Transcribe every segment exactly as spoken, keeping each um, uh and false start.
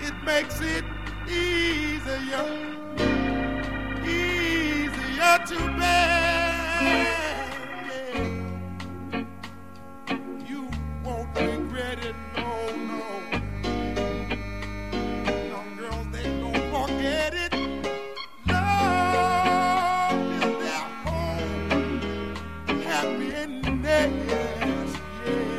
it makes it easier, easier to bear. Yeah. You won't regret it, no, no. Young girls, they don't forget it. Love is their home, happiness, yeah.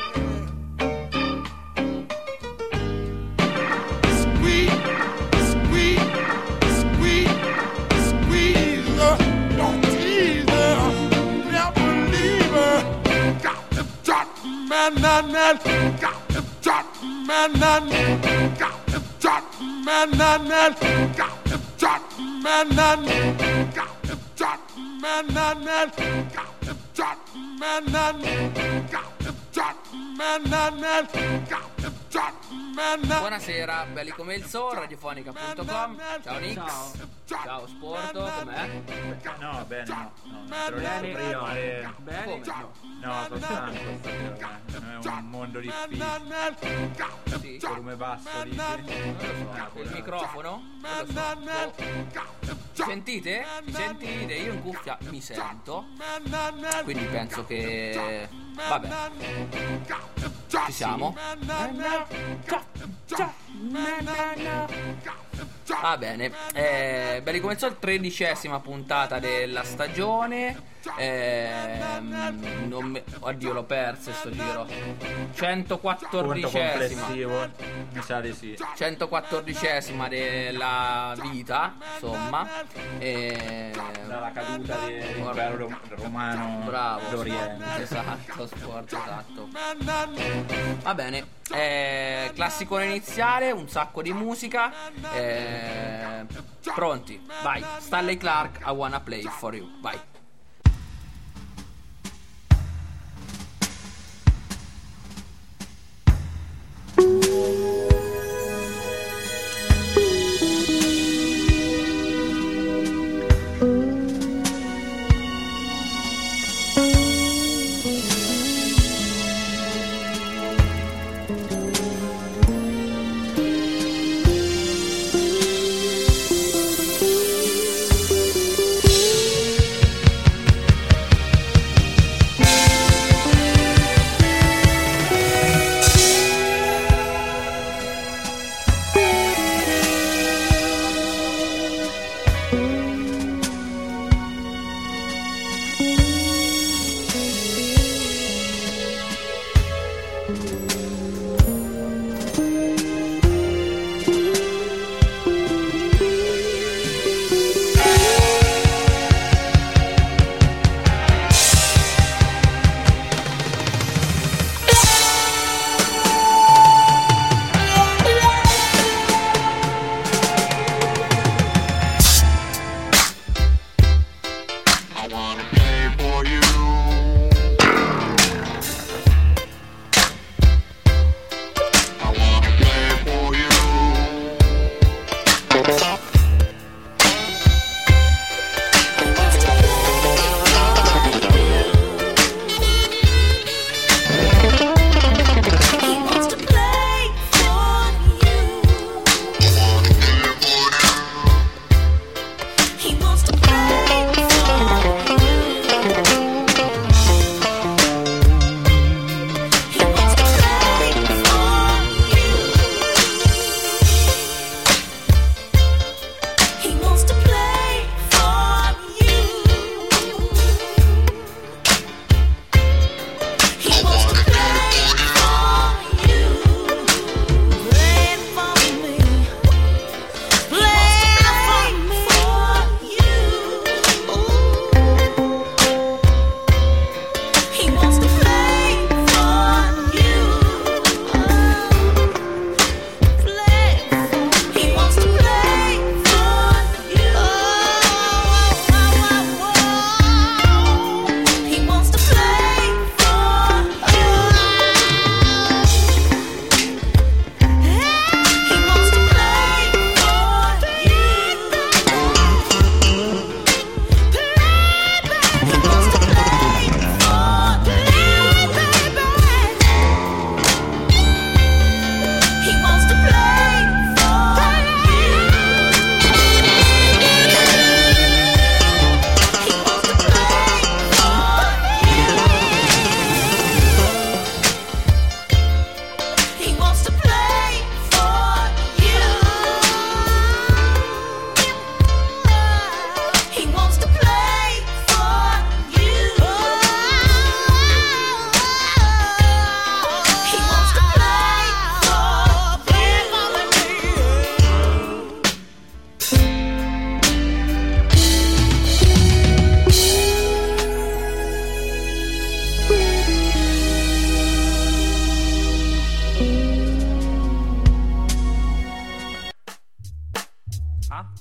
Squeeze, squeeze, squeeze, squeeze her. Don't tease her, never leave her. Got to jot, man, man, man. Got to jot, man, man. Got to jot, man, man, man. Got to jot, man, man. Got to jot, man, man, man. Got to jot, man, man. Got to jot, man, man, man. Got to jot, man, man. Buonasera, belli come il Zoo, radiofonica punto com. Ciao Nix. Ciao. Ciao Sporto, com'è? No, bene, no. no te lo dico prima. eh. Bene? Come? No. No, sono stanco stasera. eh. È un mondo difficile. Sì. Volume basso, dici? Non lo so, Ah, il quello- microfono? Non lo so. Boh. Sentite? Mi sentite? Io in cuffia mi sento. Quindi penso che... Vabbè. Ci siamo? Va bene, eh, belli come il Sol, tredicesima puntata della stagione. Ehm, non me- Oddio, l'ho perso sto giro. Conto centoquattordicesima complessivo, mi sa di sì. centoquattordicesima della vita, insomma. Ehm, Dalla caduta dell'impero rom- romano Bravo, d'Oriente. esatto, sport, esatto. Va bene, eh, classicone iniziale, un sacco di musica. eh, Pronti? Vai, Stanley Clarke, I Wanna Play For You, vai.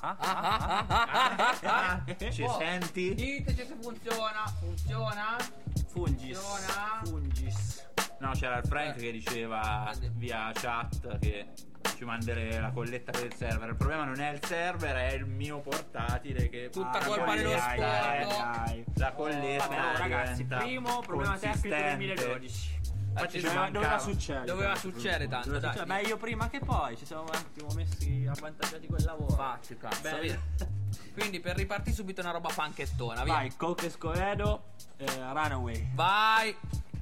ah, ah, ah, ah, ah, ci Oh, senti? Diteci se funziona. Funziona? Fungis. Funziona? Fungis. No, c'era il Frank Eh. che diceva via chat che ci manderei la colletta per il server. Il problema non è il server, è il mio portatile che Tutta Ah, colpa la dello colletta- sporco. dai, La colletta Vabbè, oh, ragazzi, diventa primo problema tecnico del consistente. duemiladodici. Infatti ci Doveva, mancava. doveva succedere. Doveva succedere tanto, Doveva dai. succedere. Beh, io prima che poi ci siamo un attimo messi avvantaggiati quel lavoro. Facci cazzo, Bello. via. Quindi per ripartire subito una roba funkettona, via. Vai, Coke Escovedo, eh, Runaway. Vai.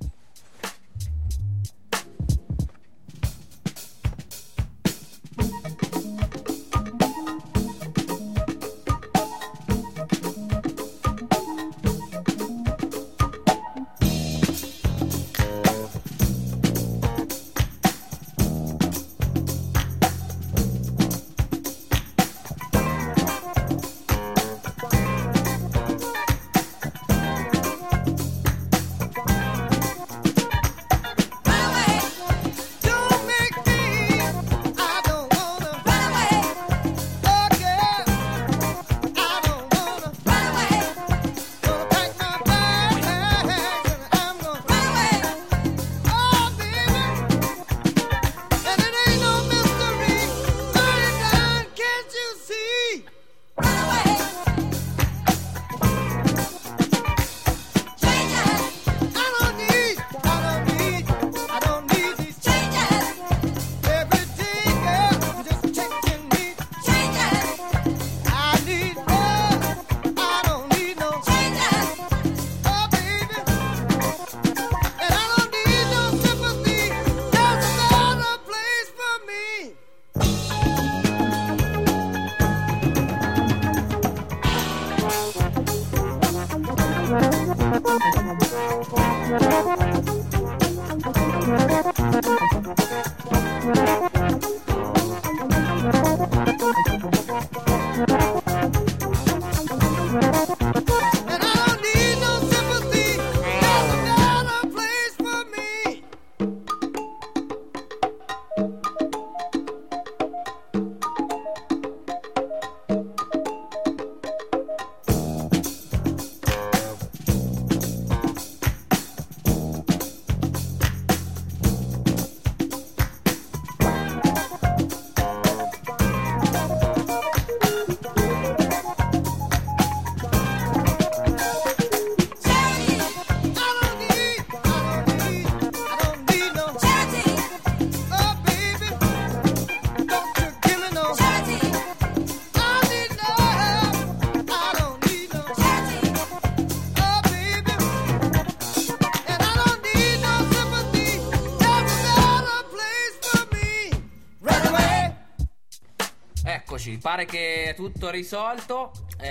Eccoci, pare che è tutto risolto,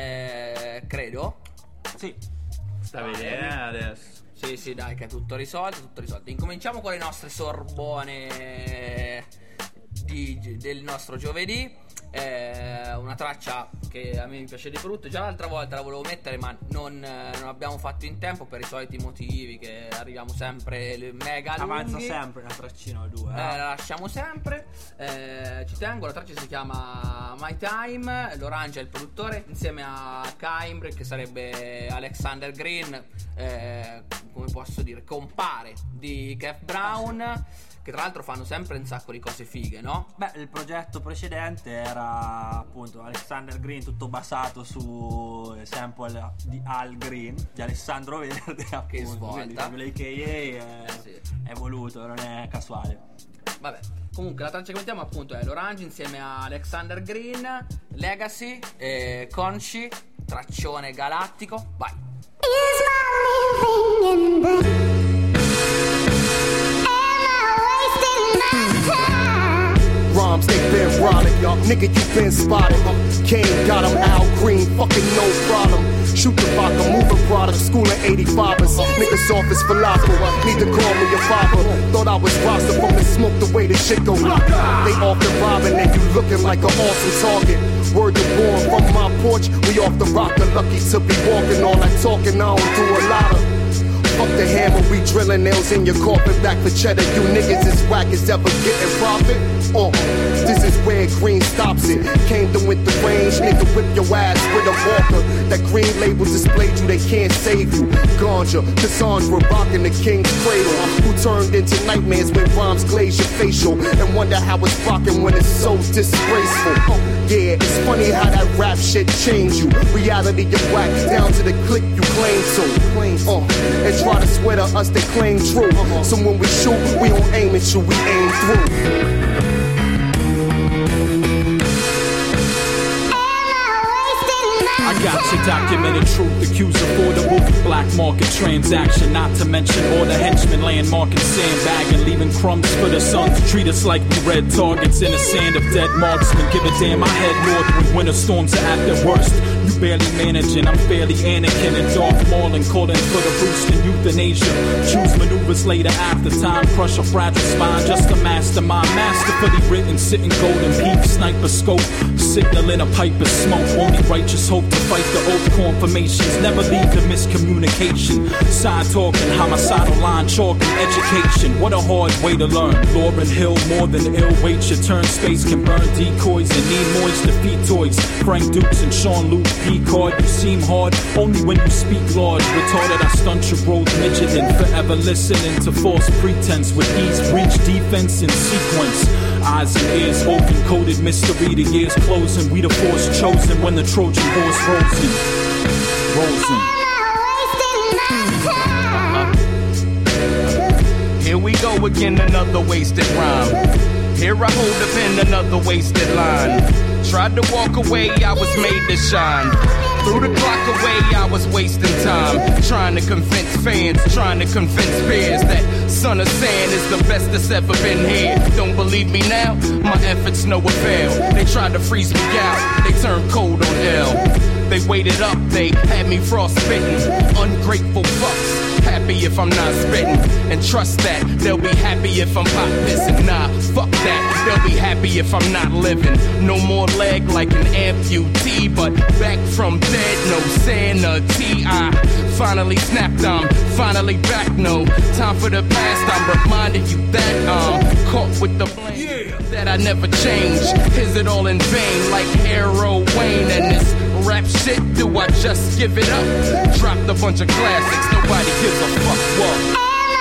eh, credo. Sì. Sta vedendo adesso. Sì, sì, dai, che è tutto risolto, tutto risolto. Incominciamo con le nostre sorbone di- del nostro giovedì. Eh, una traccia che a me mi piace di brutto. Già l'altra volta la volevo mettere, ma non, eh, non abbiamo fatto in tempo per i soliti motivi che arriviamo sempre le- mega Avanza lunghi. sempre una traccina o due. Eh, Eh. la lasciamo sempre. Eh, ci tengo, la traccia si chiama My Time. L'Orange è il produttore, insieme a Kaimbre, che sarebbe Alexander Green, eh, come posso dire, compare di Kev Brown, che tra l'altro fanno sempre un sacco di cose fighe, no? Beh, il progetto precedente era appunto Alexander Green, tutto basato su sample di Al Green, di Alessandro Verde, appunto. svolta. Quindi l'A K A è, sì. è voluto, non è casuale. Vabbè, comunque la traccia che mettiamo appunto è l'Orange insieme a Alexander Green, Legacy, eh, Conci, traccione galattico. Vai. Is my living in the Rhymes, they been rotted, y'all. Nigga, you been spotted. Kane got him Al Green, fucking no problem. Shoot the vodka, moving product, school of eighty-fivers. Niggas off his falafel, need to call me your father. Thought I was roster from the smoke, the way the shit go. They off the robbing and you looking like an awesome target. Word to born from my porch, we off the rocker, lucky to be walking. All that talking, I don't do a lot of. Fuck the hammer, we drilling nails in your coffin. Back for cheddar, you niggas is whack as ever getting profit. Oh, this is where green stops it. Came to with the range, nigga whip your ass with a walker. That green label displayed you, they can't save you. Ganja, Cassandra rocking the king's cradle. Who turned into nightmares when rhymes glaze your facial. And wonder how it's rocking when it's so disgraceful. Oh, yeah, it's funny how that rap shit changed you. Reality is whack down to the click you claim to. Uh, and try to swear to us they claim true. So when we shoot, we don't aim at you, we aim through. I got your documented truth, accused affordable black market transaction. Not to mention all the henchmen landmarking sandbagging, leaving crumbs for the sons. Treat us like we red targets in the sand of dead marksmen. Give a damn, I head north when winter storms are at their worst. You barely managing, I'm fairly Anakin and Darth Maul and calling for the roost in euthanasia. Choose maneuvers later after time, crush a fragile spine. Just a mastermind, masterfully written, sitting golden peak, sniper scope, signaling a pipe of smoke. Only righteous hope to fight the oath confirmations, never leave the miscommunication. Side talking, homicidal line chalking, education. What a hard way to learn. Lauryn Hill, more than ill. Wait your turn, space can burn decoys and Nimoy's defeat toys. Frank Dukes and Sean Luke Picard. You seem hard only when you speak large. Retarded, I stunt your growth midget and forever listening to false pretense with ease. Breach defense in sequence. Eyes and ears open, coded mystery. The years closing, we the force chosen when the Trojan horse rolls in. Rolls in. Here we go again, another wasted rhyme. Here I hold the pen, another wasted line. Tried to walk away, I was made to shine. Threw the clock away, I was wasting time. Trying to convince fans, trying to convince peers that Son of Sand is the best that's ever been here. Don't believe me now? My efforts no avail. They tried to freeze me out, they turned cold on L. They waited up, they had me frostbitten. Ungrateful fucks. Happy if I'm not spitting, and trust that they'll be happy if I'm pop pissing. Nah, fuck that, they'll be happy if I'm not living. No more leg like an amputee, but back from dead, no sanity. I finally snapped, I'm finally back. No time for the past, I'm reminding you that I'm caught with the blame, yeah, that I never changed. Is it all in vain like heroin and this rap shit? Do I just give it up? Dropped a bunch of classics, nobody gives a fuck. What?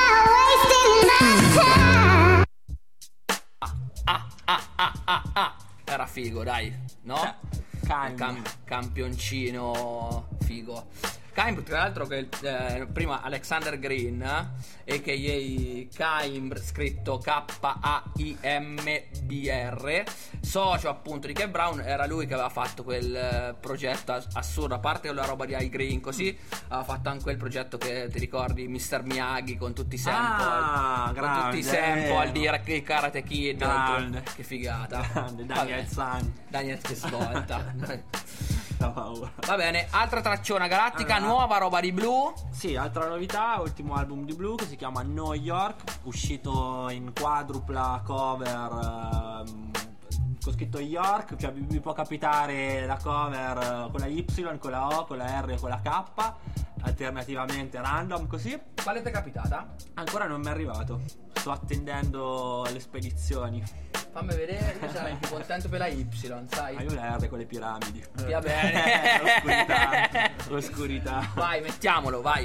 Ah, ah, ah, ah, ah. Era figo, dai, no? Cam- Cam- campioncino figo. Kaim, tra l'altro, che eh, prima Alexander Green, a k a. Kaim, scritto K A I M B R, socio appunto di Kev Brown, era lui che aveva fatto quel eh, progetto assurdo, a parte quella roba di Al Green, così aveva fatto anche quel progetto che ti ricordi, mister Miyagi, con tutti i sample, ah, con grande, tutti i sample di, di Karate Kid, grande. Che figata. Grande, Daniel San. Daniel che svolta. Va bene, altra tracciona galattica, allora, nuova roba di Blue. Sì, altra novità, ultimo album di Blue che si chiama New York, uscito in quadrupla cover, ehm, con scritto York, cioè vi, vi può capitare la cover con la Y, con la O, con la R e con la K, alternativamente random così. Quale ti è capitata? Ancora non mi è arrivato, sto attendendo le spedizioni. Fammi vedere, io sarei più contento per la Y, sai? Ma io la R con le piramidi. Va bene. Oscurità. Oscurità. Vai, mettiamolo, vai.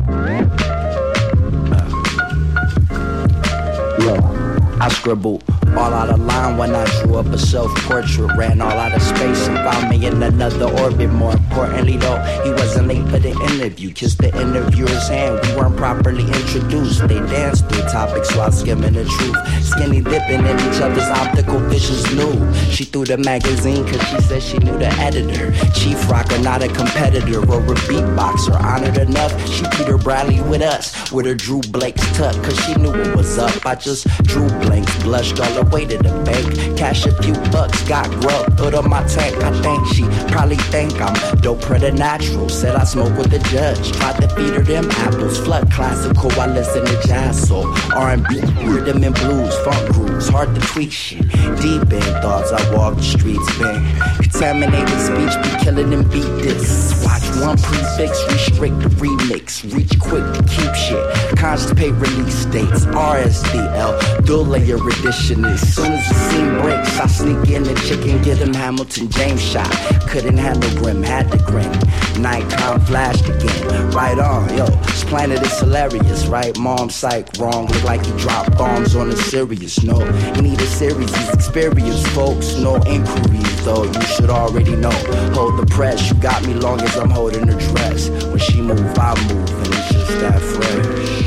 Yo, I scribbled all out of line when I drew up a self-portrait. Ran all out of space and found me in another orbit. More importantly though, he wasn't late for the interview. Kissed the interviewer's hand, we weren't properly introduced. They danced through topics while skimming the truth. Skinny dipping in each other's optical visions new. She threw the magazine cause she said she knew the editor. Chief rocker, not a competitor or a beatboxer. Honored enough, she Peter Bradley with us. With her Drew Blake's tuck cause she knew it was up. I just drew blanks, blushed all the way to the bank. Cash a few bucks, got grub, put on my tank. I think she probably think I'm dope preternatural. Said I smoke with the judge, tried to feed her them apples. Flood classical, I listen to jazz soul, R and B, rhythm and blues, funk grooves, hard to tweak shit. Deep in thoughts, I walk the streets, man. Contaminated speech, be killing and beat this. Watch one prefix, restrict the remix. Reach quick to keep shit. Constipate release dates, R S D L, dual layer edition. As soon as the scene breaks, I sneak in the chicken, get him Hamilton James shot. Couldn't handle grim, had to grin. Nighttime flashed again. Right on, yo, this planet is hilarious, right? Mom psych, wrong, look like he dropped bombs on the serious. No, need a series, he's experienced, folks. No inquiries, though, you should already know. Hold the press, you got me long as I'm holding her dress. When she move, I move, and it's just that fresh.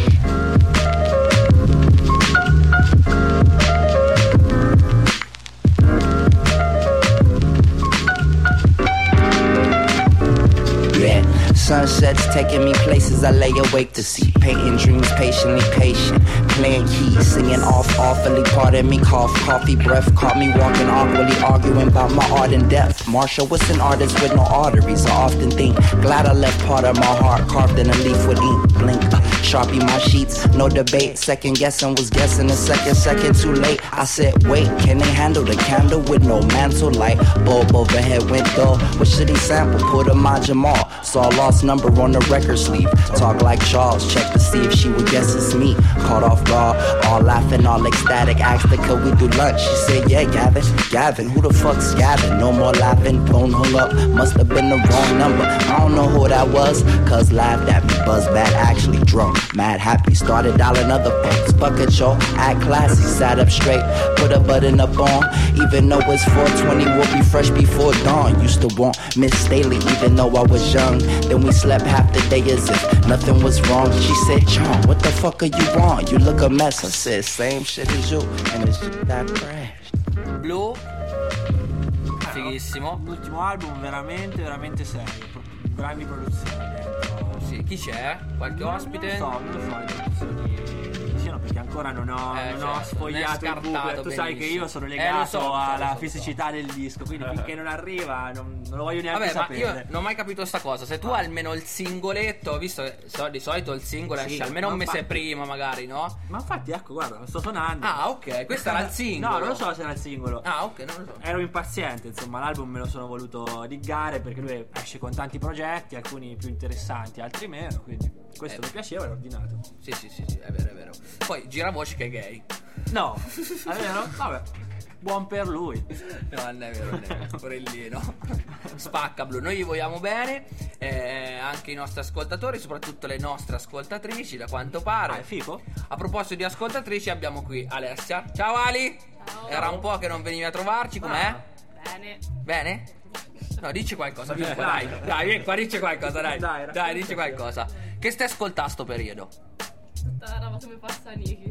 Sunsets taking me places I lay awake to see. Painting dreams patiently patient. Playing keys, singing off awfully. Pardon me, cough, coffee breath. Caught me walking awkwardly, arguing about my art and depth. Marshall was an artist with no arteries. I often think, glad I left part of my heart carved in a leaf with ink. Blink, uh, Sharpie my sheets, no debate. Second guessing was guessing a second, second too late. I said, wait, can they handle the candle with no mantle light? Bulb overhead window, what should he sample? Put a my Jamal. Saw lost number on the record sleeve. Talk like Charles, check to see if she would guess it's me. Caught off guard, all laughing, all ecstatic. Asked her, could we do lunch? She said, yeah, Gavin. Gavin, who the fuck's Gavin? No more laughing, phone hung up. Must have been the wrong number. I don't know who that was. Cuz laughed at me, buzz bad, actually drunk. Mad happy, started dialing other folks. Bucket yo, act classy, sat up straight. Put a button up on. Even though it's four twenty, we'll be fresh before dawn. Used to want Miss Staley, even though I was young. Then we slept half the day as if nothing was wrong. She said, John, what the fuck are you on? You look a mess. I said, same shit as you, and it's just that fresh. Blue, fighissimo. L'ultimo album veramente, veramente serio. Grandi produzioni dentro. Sì, chi c'è? Qualche Non- ospite? Non lo so, non lo so le produzioni chi siano, perché ancora non ho, Eh, non certo, ho non è sfogliato il scartato book. Tu sai che benissimo. io sono Eh, lo legato so, lo so, alla lo so, fisicità del disco, quindi finché non arriva non, non lo voglio neanche Vabbè, ma sapere. io non ho mai capito sta cosa. Se tu hai almeno il singoletto, visto che so- di solito il singolo Sì, esce almeno ma un mese infatti- prima, magari, no? Ma infatti, ecco, guarda, lo sto suonando. Ah, ok, questo era il singolo. No, non lo so se era il singolo. Ah, ok, non lo so. Ero impaziente, insomma, l'album me lo sono voluto diggare perché lui esce con tanti progetti, alcuni più interessanti, altri meno, quindi questo Eh. mi piaceva e l'ho ordinato. Sì, sì, sì, sì, è vero, è vero. Poi gira voce che è gay. No, è vero? Vabbè, buon per lui. No, non è vero, non è vero. Porellino. Spacca Blu. Noi gli vogliamo bene, eh, anche i nostri ascoltatori, soprattutto le nostre ascoltatrici, da quanto pare. Ah, è figo? A proposito di ascoltatrici, abbiamo qui Alessia. Ciao Ali! Ciao. Era un po' che non venivi a trovarci, com'è? Ah. Bene. Bene? No, dici qualcosa, vieni qua, dai. Dai, vieni qua, dici qualcosa, dai. Dai, Dai, dici qualcosa. Che stai ascoltando sto periodo? Tutta la roba come passa Niki.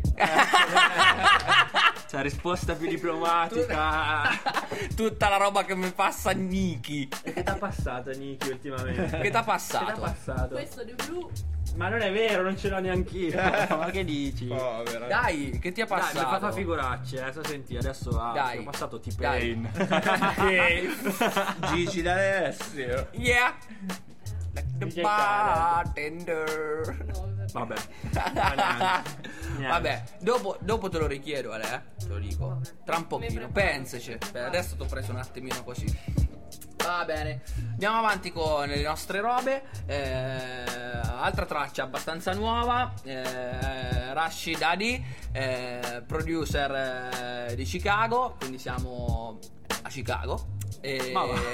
Cioè, risposta più diplomatica. Tutta la roba che mi passa Niki. E che t'ha passato, Niki, ultimamente? Che t'ha Che passato? t'ha passato? Questo di blu. Ma non è vero, non ce l'ho neanch'io. Ma che dici? Povera. Dai, che ti è Dai, passato? mi fa fa figuracce, adesso senti, adesso ah, Dai. sono passato Dai. T-Pain. Gigi d'Alessio. Yeah. Like the D J bartender. No, vabbè. Vabbè. Niente. Vabbè, dopo, dopo te lo richiedo, Ale, eh? Te lo dico. Tra un pochino. Pensaci. Beh, adesso ti ho preso un attimino così. Va bene. Andiamo avanti con le nostre robe. Eh, altra traccia abbastanza nuova. Eh, Rashid Adi, eh, producer eh, di Chicago. Quindi siamo a Chicago. E... Ma va.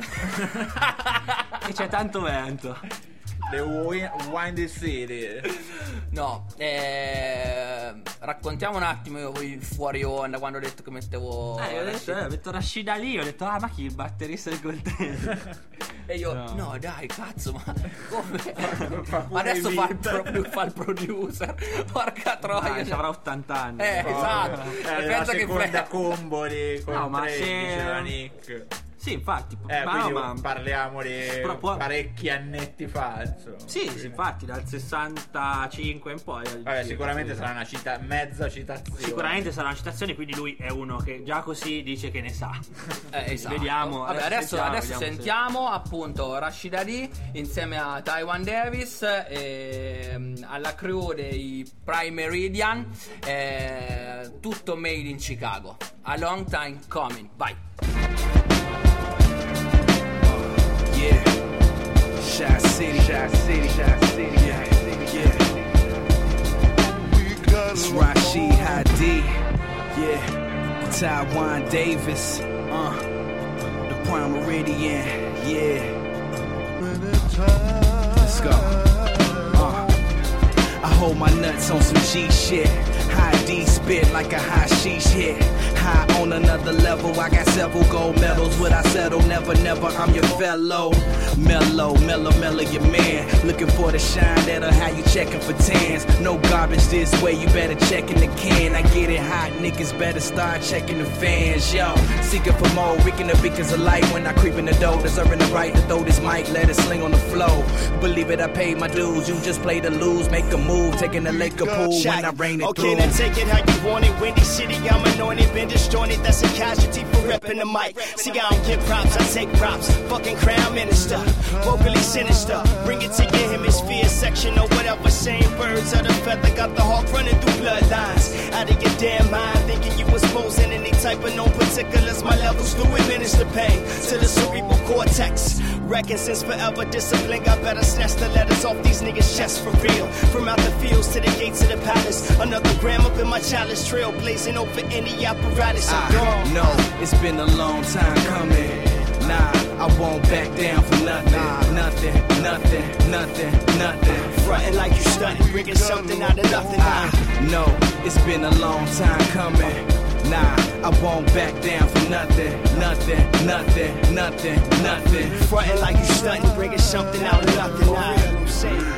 E c'è tanto vento. The Wi- Windy City. No, eh, raccontiamo un attimo io il fuori onda quando ho detto che mettevo Eh, ho detto, Rashid. eh, ho detto Rashida lì, ho detto, ah, ma chi il batterista del coltello? E io, no. No. dai, cazzo, ma come? Fa Ma pure adesso i fa il, beat. pro- fa il producer. Porca troia. Dai, ci avrà ottanta anni. Eh, Oh, esatto. eh, E la pensa che seconda fre- combo di con No, ma tre, se- diceva Nick. Sì, infatti, Eh, ma, quindi no, ma parliamo di però può- parecchi annetti fa, insomma. sì, Quindi- sì, infatti, dal sessantacinque in poi. Vabbè, sicuramente sarà una cita- mezza citazione. Sicuramente sarà una citazione, quindi lui è uno che già così dice che ne sa. Eh, esatto. Vediamo. Vabbè, adesso, sentiamo, adesso vediamo se- sentiamo appunto Rashida D insieme a Taiwan Davis e alla crew dei Prime Meridian, eh, tutto made in Chicago. A long time coming. Vai. Yeah. Shy City, Shy City, Shy City, yeah, yeah. It's Rashid Hadi, yeah. Taiwan Davis, uh. The Prime Meridian, yeah. Let's go. Uh. I hold my nuts on some G shit. High D spit like a high sheesh hit. High on another level, I got several gold medals. Would I settle? Never, never, I'm your fellow. Mellow, mellow, mellow, your man. Looking for the shine that'll have you checking for tans. No garbage this way, you better check in the can. I get it hot, niggas better start checking the fans. Yo, seeking for more, reeking the beacons of light. When I creep in the door, deserving the right to throw this mic, let it sling on the flow. Believe it, I paid my dues. You just play to lose, make a move, taking the Laker pool when I rain it okay, through. now take it how you want it. Windy City, I'm anointed, been disjointed. That's a casualty for repping the mic. See, I don't get props, I take props. Fucking crown minister, vocally sinister. Bring it to your hemisphere section or whatever. Same birds of the feather, got the hawk running through bloodlines. Out of your damn mind, thinking you was posing any type of no particulars. My levels do administer pain to the cerebral cortex. Reckon since forever discipline, got better snatch the letters off these niggas' chests for real. From out the fields to the gates of the palace. Another gram up in my chalice, trail blazing over any apparatus. I'm gone. No, it's been a long time coming. Nah, I won't back down for nothing. Nothing, nothing, nothing, nothing. Frontin' like you stuntin', bringing something out of nothing. I know it's been a long time coming. Nah, I won't back down for nothing. Nothing, nothing, nothing, nothing. Frontin' like you stuntin', bringing something out of nothing. Nah, I'm saying.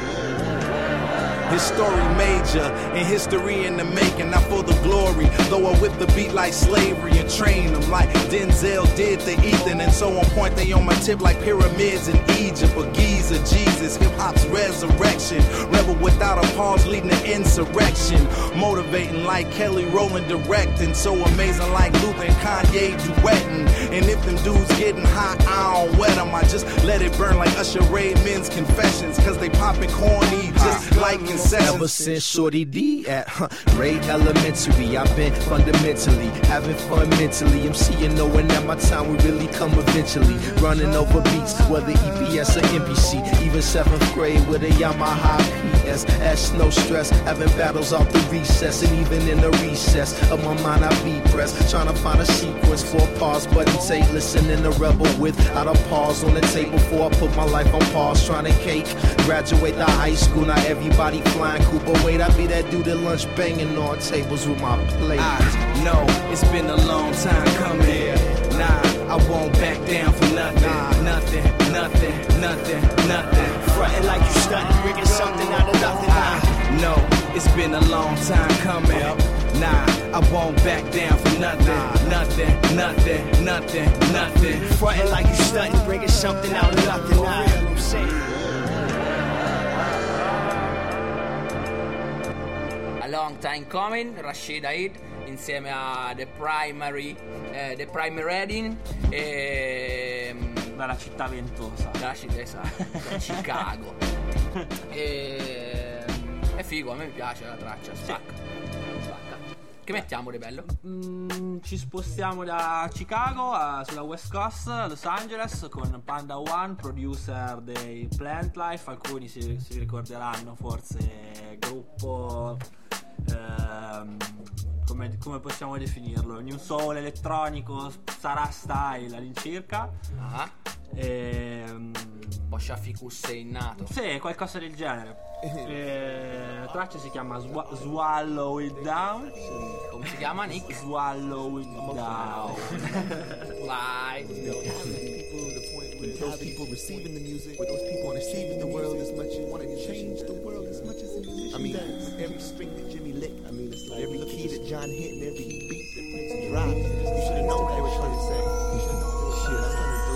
His story major, and history in the making, not for the glory. Though I whip the beat like slavery and train them like Denzel did to Ethan. And so on point, they on my tip like pyramids in Egypt. Or Giza, Jesus, hip-hop's resurrection. Rebel without a pause, leading to insurrection. Motivating like Kelly Rowland directing. So amazing like Luther and Kanye duetting. And if them dudes getting hot, I don't wet them. I just let it burn like Usher Ray Men's Confessions. Cause they popping corny just like in Ever since Shorty D at huh, grade elementary, I've been fundamentally having fun mentally. I'm seeing knowing that my time will really come eventually. Running over beats, whether E P S or M P C. Even seventh grade with a Yamaha P S S, no stress. Having battles off the recess, and even in the recess of my mind, I be pressed. Trying to find a sequence for a pause button tape. Listening to Rebel without a pause on the tape before I put my life on pause. Trying to cake, graduate to high school, now everybody flying cool, but wait, I be that dude at lunch banging on tables with my plate. I know it's been a long time coming. Nah, I won't back down for nothing. Nothing, nothing, nothing, nothing. Frontin' like you stuntin', bringing something out of nothing. I know it's been a long time coming. Nah, I won't back down for nothing. Nothing, nothing, nothing, nothing. Frontin' like you stuntin', bringing something out of nothing. Nah, I'm saying. Long Time Coming, Rashid Aid insieme a The Primary, eh, The Prime Reading e dalla città ventosa, dalla città, esatto, da Chicago. E è figo, a me piace la traccia, spacca. Spacca. Che mettiamo di bello? Mm, ci spostiamo da Chicago a, sulla West Coast, Los Angeles, con Panda One, producer dei Plant Life. Alcuni si, si ricorderanno forse, gruppo ehm, come, come possiamo definirlo? New soul elettronico, sarà style all'incirca. Ah. Ehm, un po' Shafikus è innato. Sì, qualcosa del genere. E, la traccia si chiama Swa- Swallow It Down. Come si chiama, Nick? Swallow It Down. Vai. With those people receiving the music, with those people receiving the world as much as want to change the world as much as it I mean, does. Every string that Jimmy lick, I mean, it's like every key that John hit and every beat that Prince dropped. You should have known what they were trying to say. You should have known. Shit, I'm trying to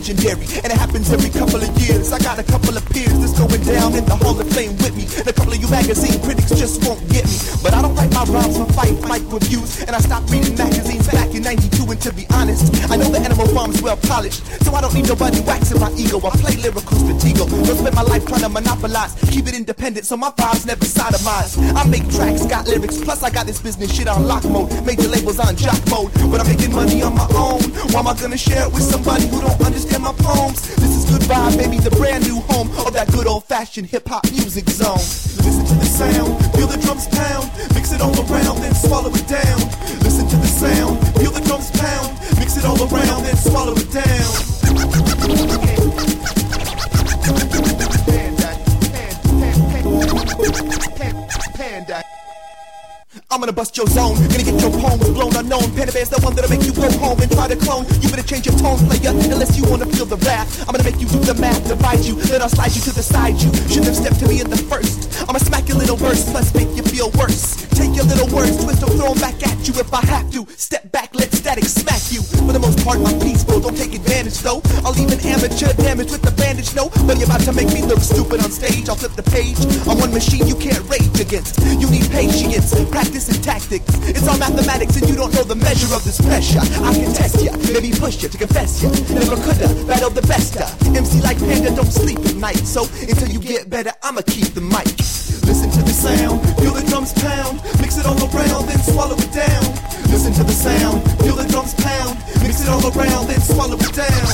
legendary, and it happens every couple of years. I got a couple of peers that's going down in the Hall of Fame with me, and a couple of you magazine critics just won't get me. But I don't write my rhymes for fight mic reviews, and I stopped reading magazines back in ninety-two. And to be honest, I know the Animal Farm's well polished, so I don't need nobody waxing my ego. I play lyrical stratego, don't spend my life trying to monopolize, keep it independent so my vibes never sodomized. I make tracks, got lyrics, plus I got this business shit on lock mode, major labels on jock mode. But I'm making money on my own, why am I gonna share it with somebody who don't understand my poems? This is Good Vibe, baby, the brand new home of that good old fashioned hip hop music zone. Listen to the sound, feel the drums pound, mix it all around, then swallow it down. Listen to the sound, feel the drums pound, mix it all around, then swallow it down. Panda. I'm gonna bust your zone, gonna get your poems blown unknown. Panda Bear's the one that'll make you go home and try to clone. You better change your tone, player, unless you wanna feel the wrath. I'm gonna make you do the math, divide you, then I'll slide you to the side. You shouldn't have stepped to me in the first. I'ma smack your little verse, plus make you feel worse. Take your little words, twist them, throw them back at you if I have to. Step back, let static smack you. For the most part, I'm peaceful, don't take advantage though. I'll leave an amateur damage with the bandage, no. But you're about to make me look stupid on stage. I'll flip the page on one machine you can't rage against. You need patience, practice and tactics. It's all mathematics and you don't know the measure of this pressure. I can test ya, maybe push ya to confess ya. Never coulda battled the best ya. M C like Panda don't sleep at night, so until you get better, I'ma keep the mic. Listen to the sound, feel the drums pound, mix it all around, then swallow it down. Listen to the sound, feel the drums pound, mix it all around, then swallow it down.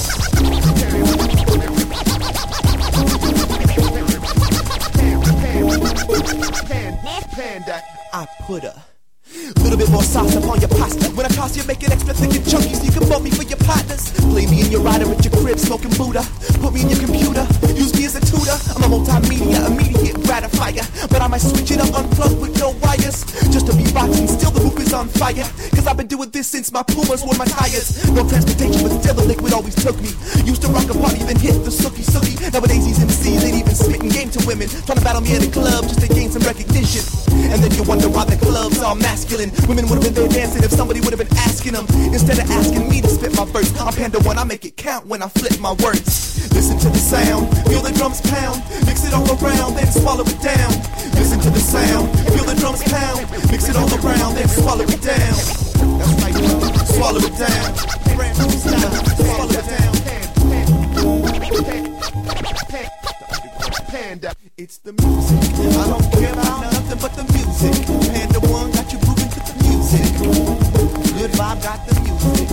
Panda, I put a little bit more sauce upon your pasta. When I toss you, make it extra thick and chunky so you can bump me for your partners. Play me in your rider at your crib, smoking Buddha. Put me in your computer, use me as a tutor. I'm a multimedia, immediate gratifier. But I might switch it up, unplugged with no wires. Just to be boxing, still the roof is on fire. Cause I've been doing this since my Pumas wore my tires. No transportation, but still the liquid always took me. Used to rock a party, then hit the sookie sookie. Nowadays these M Cs ain't even spitting game to women. Trying to battle me at a club just to gain some recognition. And then you wonder why the clubs are masculine. Women would've been there dancing if somebody would've been asking them. Instead of asking me to spit my verse, I'm Panda One, I make it count when I flip my words. Listen to the sound, feel the drums pound, mix it all around, then swallow it down. Listen to the sound, feel the drums pound, mix it all around, then swallow it down. That's right, swallow it down. Swallow it down. Panda, it's the music. I don't care about nothing but the music. Panda One got you grooving to the music. Good Vibe got the music.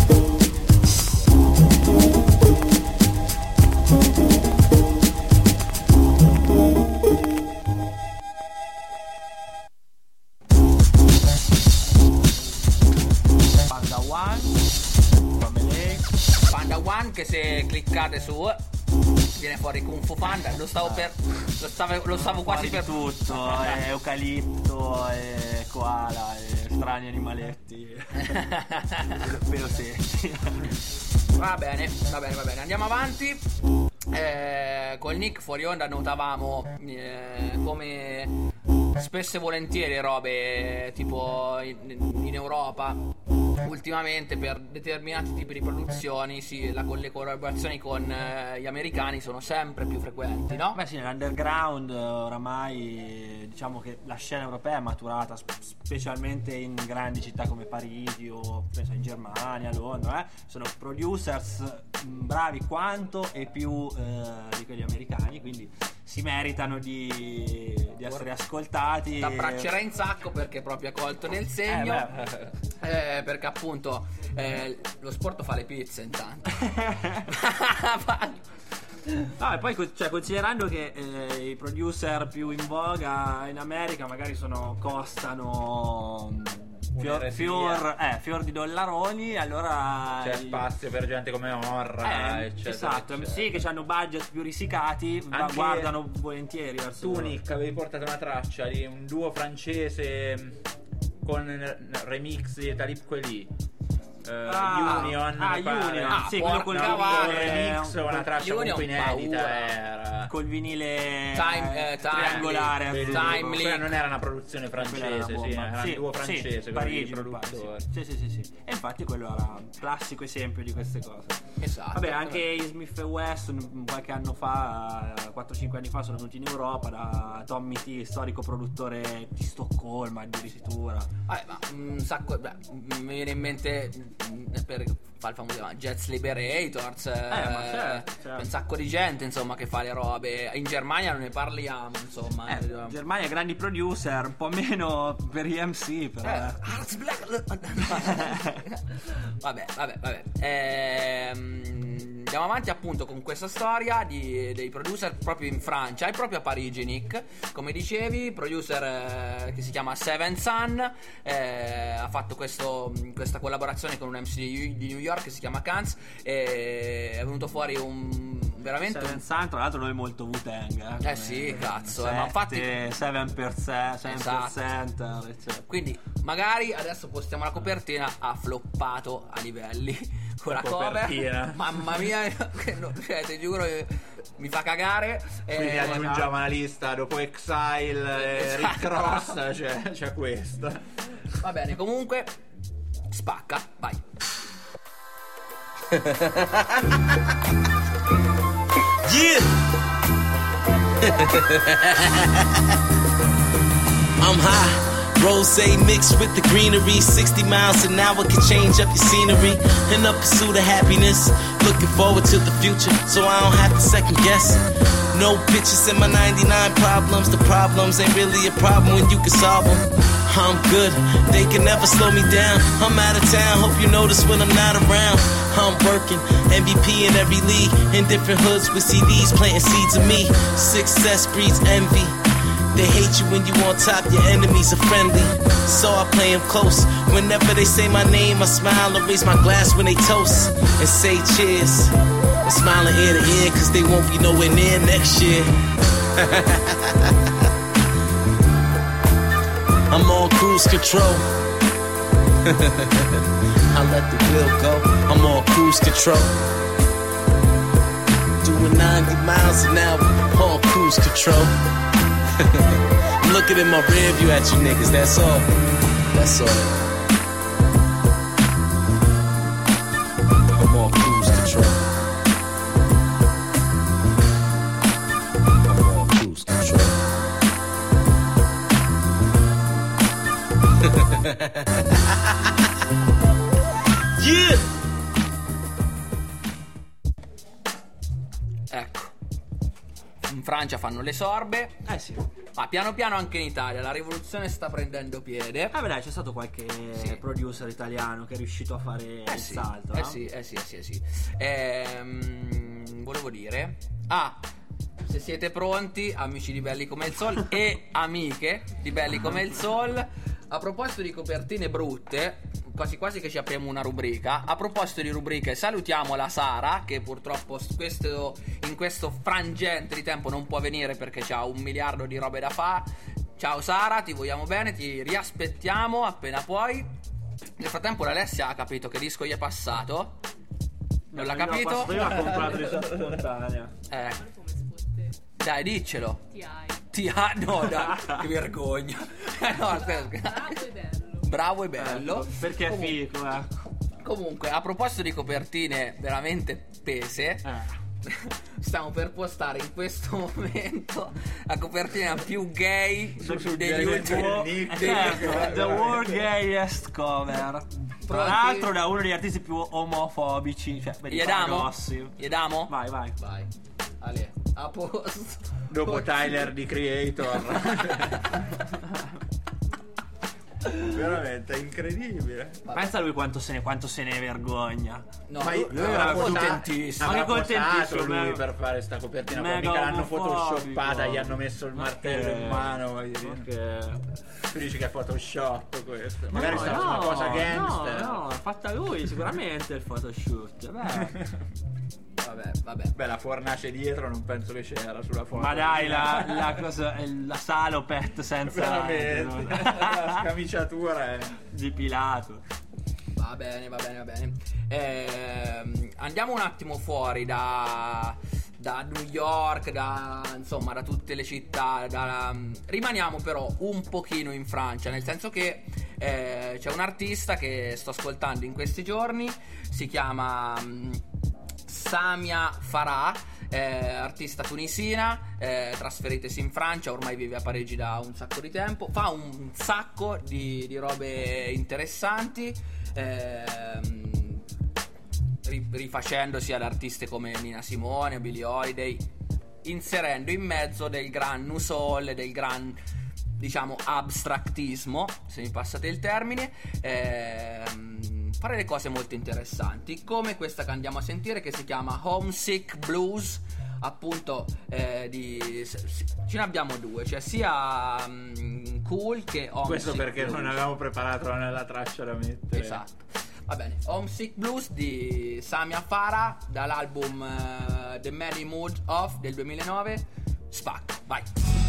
Panda One, Panda One, che se cliccate su viene fuori Kung Fu Panda. Lo stavo per lo stavo, lo stavo quasi per tutto, eh, eucalipto, eh, koala, eh, strani animaletti. Spero sì. Va bene, va bene, va bene. Andiamo avanti. Eh, col Nick fuori onda notavamo eh, come spesso e volentieri robe tipo in, in Europa ultimamente per determinati tipi di produzioni, sì, la, con le collaborazioni con eh, gli americani sono sempre più frequenti, no? Beh sì, nell'underground oramai diciamo che la scena europea è maturata, sp- specialmente in grandi città come Parigi o penso in Germania, Londra, eh? Sono producers mh, bravi quanto e più eh, di quelli americani, quindi si meritano di, di essere ascoltati. T'abbraccerai in sacco perché proprio ha colto nel segno. Eh, eh, perché appunto eh, lo sport fa le pizze intanto. No, e poi cioè, considerando che eh, i producer più in voga in America magari sono costano fior, fior, eh, fior di dollaroni, allora c'è spazio per gente come Morra, eh, eccetera, esatto, eccetera. sì, che hanno budget più risicati, ma guardano volentieri verso tu, Nick, avevi portato una traccia di un duo francese con remix di Talib Kweli. Uh, Ah, Union, ah, mi pare. Union, Ah, sì, quello porca col vacca, vinile, remix o una traccia Union, comunque inedita paura. era col vinile Time, eh, triangolare, Timely, azzurro. Timely. Quella non era una produzione Quella era francese, una sì, bomba. era Sì, un duo sì, francese, quello Parigi, di mi pare, produttori. sì. Sì, sì, sì, sì. E infatti quello era un classico esempio di queste cose. Esatto. Vabbè, anche Smith e Wesson qualche anno fa, quattro cinque anni fa, sono venuti in Europa da Tommy T, storico produttore di Stoccolma addirittura. Vabbè, ma un sacco. Beh, mi viene in mente mm, per fare il famoso Jets Liberators. Eh, ma certo, certo. Un sacco di gente, insomma, che fa le robe. In Germania non ne parliamo, insomma. Eh, eh, Germania, grandi producer, un po' meno per gli M C, però. Eh, Arts Black. vabbè, vabbè, vabbè. Ehm, andiamo avanti appunto con questa storia di, dei producer proprio in Francia e proprio a Parigi, Nick. Come dicevi, producer eh, che si chiama Seven Sun, eh, ha fatto questo, questa collaborazione con un M C di, di New York che si chiama Kans, e è venuto fuori un veramente Seven un... Sun, tra l'altro, lui è molto Wu-Tang. Eh, Eh sì, cazzo, eh, ma infatti seven percent, seven percent, Esatto. eccetera. Quindi magari adesso postiamo la copertina, ha floppato a livelli con la Copertina. cover. Mamma mia, che no, cioè, ti giuro che mi fa cagare. Quindi Eh, aggiungiamo alla lista dopo Exile e Rick Esatto. Ross c'è, c'è questo. Va bene, comunque spacca, vai. Yeah. I'm high, rose mixed with the greenery. Sixty miles an hour can change up your scenery. In the pursuit of happiness, looking forward to the future, so I don't have to second guess. No bitches in my ninety-nine problems. The problems ain't really a problem when you can solve them. I'm good, they can never slow me down. I'm out of town, hope you notice when I'm not around. I'm working, M V P in every league. In different hoods with C Ds, planting seeds of me. Success breeds envy. They hate you when you on top, your enemies are friendly. So I play them close. Whenever they say my name, I smile and raise my glass when they toast. And say cheers. I'm smiling ear to ear, cause they won't be nowhere near next year. I'm on cruise control. I let the wheel go. I'm on cruise control. Doing ninety miles an hour on cruise control. I'm looking in my rear view at you niggas, that's all. That's all. I'm on cruise control. I'm on cruise control. Yeah! Ecco, in Francia fanno le sorbe. Eh sì. Ma piano piano anche in Italia la rivoluzione sta prendendo piede. Ah, beh, dai, c'è stato qualche producer italiano che è riuscito a fare il sì, salto. eh no? sì, eh sì, eh sì, eh sì. Ehm, volevo dire, ah, se siete pronti, amici di Belli come il Sol e amiche di Belli come il Sol, a proposito di copertine brutte, quasi quasi che ci apriamo una rubrica. A proposito di rubriche, salutiamo la Sara, che purtroppo questo, in questo frangente di tempo non può venire perché c'ha un miliardo di robe da fare. Ciao Sara, ti vogliamo bene, ti riaspettiamo appena puoi. Nel frattempo l'Alessia ha capito che disco gli è passato. Non l'ha capito? Io l'ho comprato di spontanea. Eh. Dai, diccelo. Ti hai. Ti ha. No, dai, che vergogna. No, aspetta. Bravo e bello. Bravo e bello. Ecco, perché è Comunque- figo, ecco. Comunque, a proposito di copertine veramente pese, stiamo per postare in questo momento la copertina più gay degli ultimi. Ecco, The World Gayest Cover. Tra Pronti? l'altro da uno degli artisti più omofobici, cioè vedi Gli damo? paradossi. Gli damo? Vai, vai. Vai. Ale, a posto. Dopo Tyler di Creator. Veramente è incredibile. Pensa a lui quanto se ne, quanto se ne vergogna. No, Ma lui, io- lui era avrà contentissimo. Ma che Avrà posato contentissimo, lui mega- per fare sta copertina, poi mega mica l'hanno omofobico. photoshoppata, gli hanno messo il martello in Ok. mano. voglio dire. Tu dici che è photoshop questo? Magari No, sta no, una cosa gangster. No, no, l'ha fatta lui sicuramente il photoshoot. Beh. Vabbè, vabbè. Beh, la fornace dietro non penso che c'era sulla foto. Ma dai, la, la cosa, la salopet senza Veramente. La scamiciatura è di Pilato. Va bene, va bene, va bene. Eh, andiamo un attimo fuori da, da New York, da insomma da tutte le città. Da, rimaniamo però un pochino in Francia, nel senso che eh, c'è un artista che sto ascoltando in questi giorni, si chiama um, Samia Farah. Eh, artista tunisina, eh, trasferitesi in Francia, ormai vive a Parigi da un sacco di tempo, fa un sacco di, di robe interessanti, eh, rifacendosi ad artiste come Nina Simone, Billie Holiday, inserendo in mezzo del gran new soul, del gran, diciamo, abstractismo, se mi passate il termine, ehm, fare delle cose molto interessanti, come questa che andiamo a sentire, che si chiama Homesick Blues, appunto. Eh, di, ce ne abbiamo due, cioè sia um, Cool che Homesick. Questo perché Blues. Non avevamo preparato nella traccia da mettere. Esatto. Va bene, Homesick Blues di Samia Farah, dall'album uh, The Many Moods Of del duemilanove. Spacca, vai.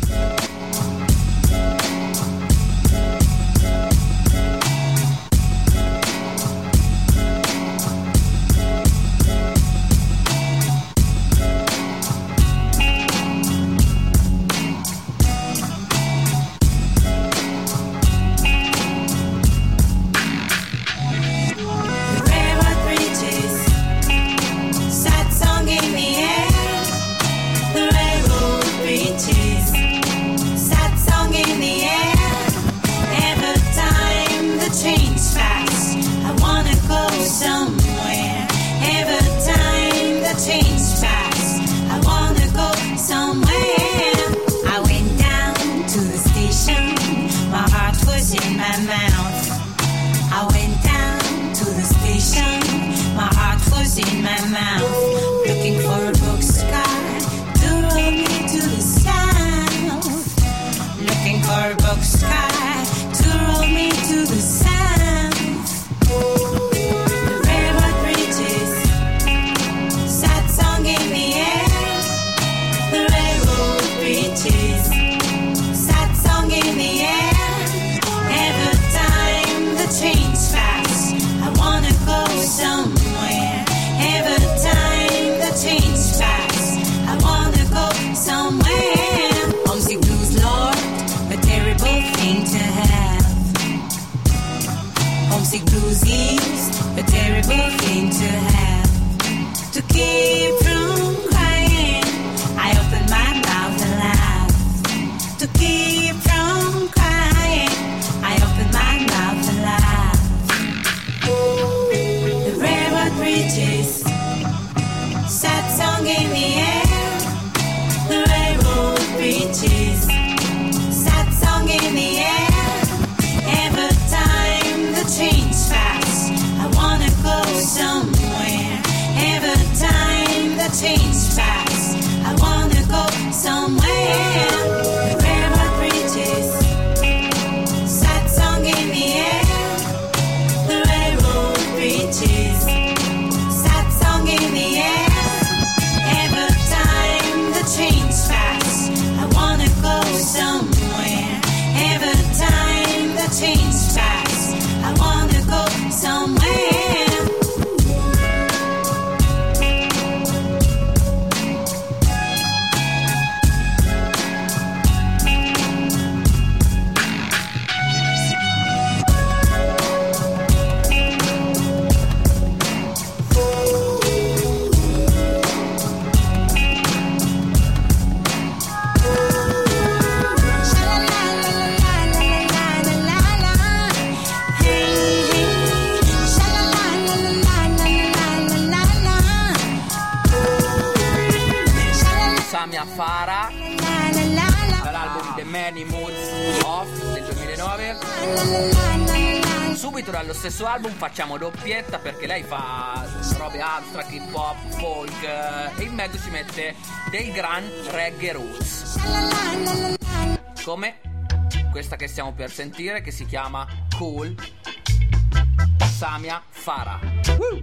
Samia Farah, dall'album The Many Moods Of del duemilanove. Subito dallo stesso album facciamo doppietta, perché lei fa robe abstract, hip hop, folk, e in mezzo ci mette del gran reggae roots, come questa che stiamo per sentire, che si chiama Cool, Samia Farah. Woo!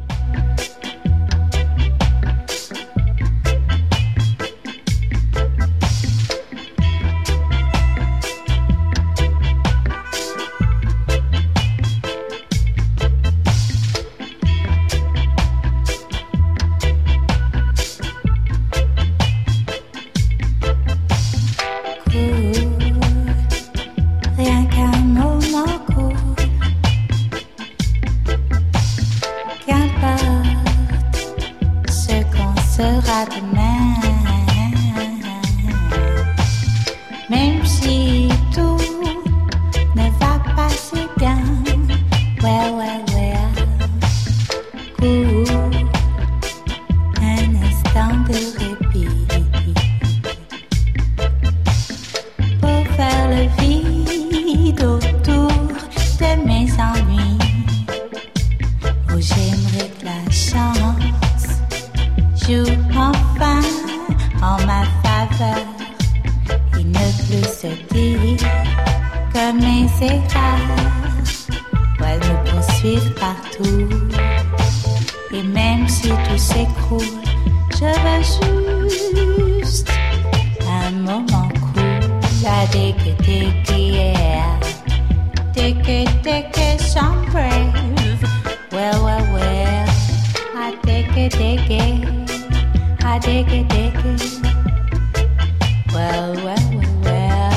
se dit comme mes écarts, elles me poursuivent partout. Et même si tout s'écroule, je veux juste un moment cool. La digga digga yeah, digga digga some brave. Well well well, I digga digga, I digga digga. Well well well well.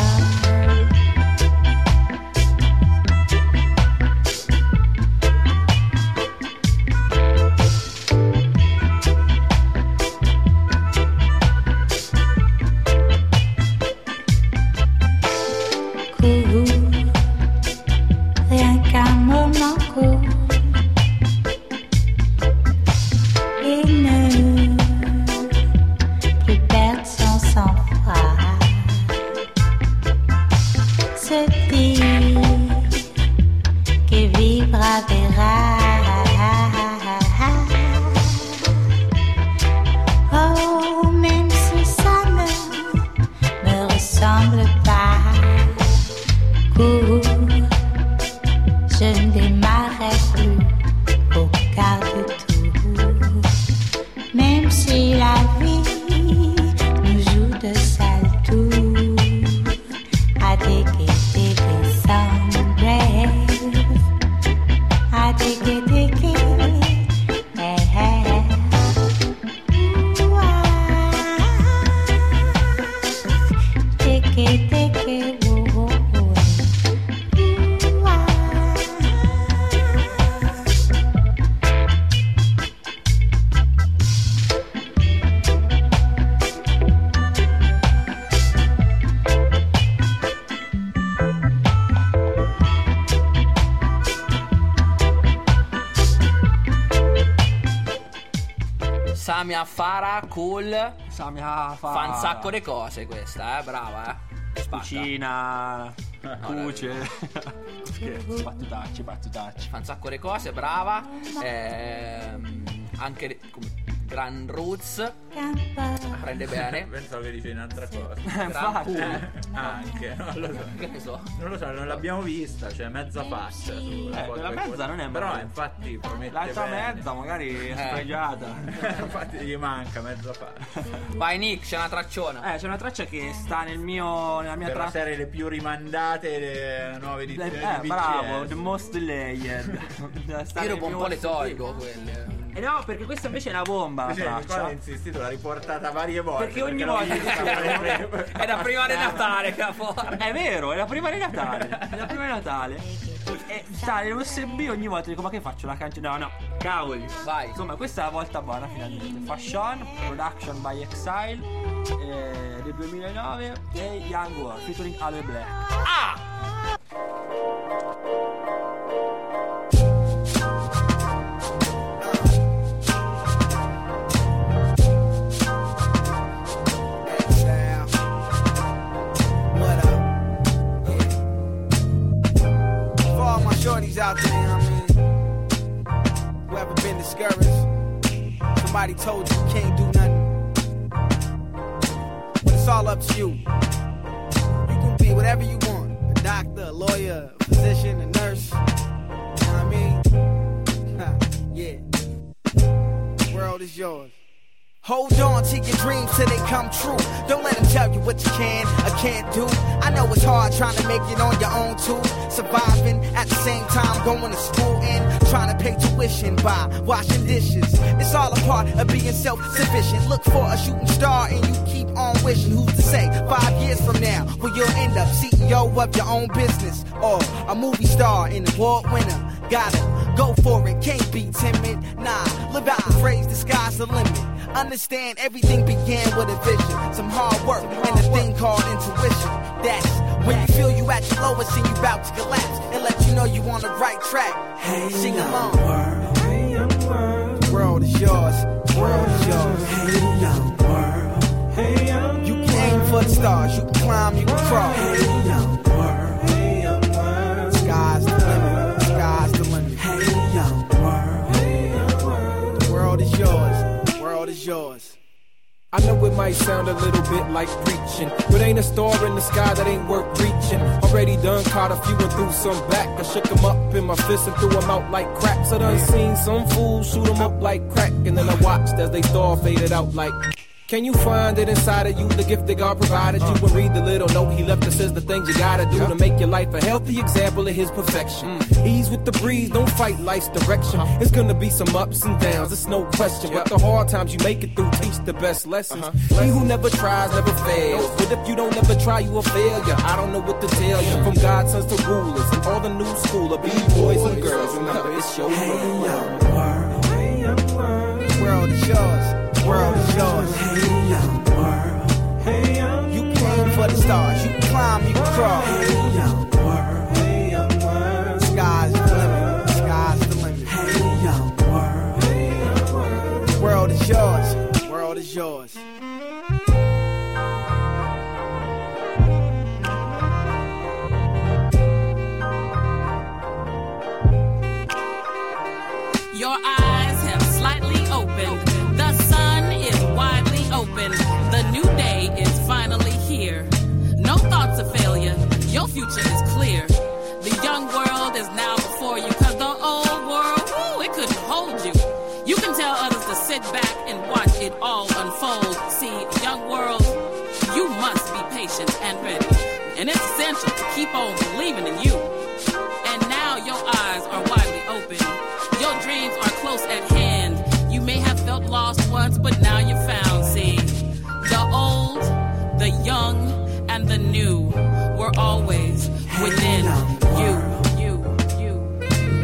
Rien qu'un moment court. Il ne plus perdre son sang-froid. Se dit que vivra verra. Oh, même si ça ne me ressemble pas. Court, je ne démarrerai plus au quart de tour. Même si la vie nous joue de sales tours, à déguer, déguer sans rêve, à déguer, déguer, hey, hey. Ouah. Déguer, déguer, oh, oh, oh. Samia Farah, cool. Samia Farah. Fa un sacco di cose questa, eh, brava, eh. Spacca. Cucina, cuce. Scherzo, battutacci, battutacci. Fa un sacco di cose, brava. Ehm, anche come Gran Roots. Prende bene. Pensavo che dicevi un'altra cosa. Gran Pool. Eh, anche, non lo so. Che ne so. Non lo so, non l'abbiamo vista, cioè mezza faccia. Su, Eh, quella mezza non è Però male. infatti promette L'altra bene. mezza magari è Eh. sfregiata. Infatti gli manca mezza faccia. Vai Nick, c'è una tracciona. Eh, c'è una traccia che sta nel mio nella mia Per la traccia. serie le più rimandate, le nuove edizioni Eh, di bravo, B C S. The Most Delayed. Sta Io nel dopo un mio- po' le tolgo quelle. Eh no, perché questa invece è una bomba la Invece qua traccia. ho insistito, l'ha riportata varie volte. Perché ogni l'ho volta vista fare- È da prima di Natale che la porta. È vero, è la prima di Natale. È la prima di Natale. E sta nell'U S B ogni volta dico ma che faccio la canzone? No, no, cavoli. Vai. Insomma, questa è la volta buona finalmente. Fashion, Production by Exile eh, del duemilanove e Young War featuring Ale Black. Ah! What up? Yeah. For all my shorties out there, you know what I mean? Who ever been discouraged? Somebody told you you can't do nothing. But it's all up to you. You can be whatever you want. A doctor, a lawyer, a physician, a nurse. You know what I mean? Ha, yeah. The world is yours. Hold on to your dreams till they come true. Don't let them tell you what you can or can't do. I know it's hard trying to make it on your own too. Surviving at the same time going to school and trying to pay tuition by washing dishes. It's all a part of being self-sufficient. Look for a shooting star and you keep on wishing. Who's to say five years from now well you'll end up C E O of your own business or a movie star and award winner. Gotta go for it, can't be timid. Nah, live out the phrase, the sky's the limit. Understand everything began with a vision, some hard work and a thing called intuition. That's when you feel you at your lowest and you about to collapse and let you know you on the right track. Hey, sing along. World, hey, young world. The world is yours. The world is yours. Hey, young world. Hey, young you can aim for the stars. You can climb. You can crawl. Hey, young world. Hey, young world. Sky's the limit. Sky's the limit. Hey, young world. Hey, young world. The world is yours. The world is yours. I know it might sound a little bit like preaching, but ain't a star in the sky that ain't worth reaching. Already done caught a few and threw some back. I shook them up in my fist and threw them out like cracks. I done seen some fools shoot them up like crack, and then I watched as they star faded out like... Can you find it inside of you, the gift that God provided you? And read the little note he left that says the things you gotta do to make your life a healthy example of his perfection. Ease with the breeze, don't fight life's direction. It's gonna be some ups and downs, it's no question. But the hard times you make it through teach the best lessons. He who never tries never fails. But if you don't ever try, you a failure. I don't know what to tell you. From godsons to rulers and all the new school of B-boys and girls. Remember, it's your world. Hey, young world. Hey, young world. The world is yours. World is yours. Hey, young world. Hey, young You can aim for the stars. You can climb, you can crawl. Hey, young world. Hey, young world. Sky's the limit. Sky's the limit. Hey, young world. Hey, young world. The world is yours. The world is yours. Your eyes have slightly opened. The sun is widely open. The new day is finally here. No thoughts of failure. Your future is clear. The young world is now before you, cause the old world, ooh, it couldn't hold you. You can tell others to sit back and watch it all unfold. See, young world, you must be patient and ready. And it's essential to keep on believing in you. And now your eyes are widely open. Your dreams are close at hand. You may have felt lost once, but now you're found. See, the old, the young, and the new were always within you. You, you.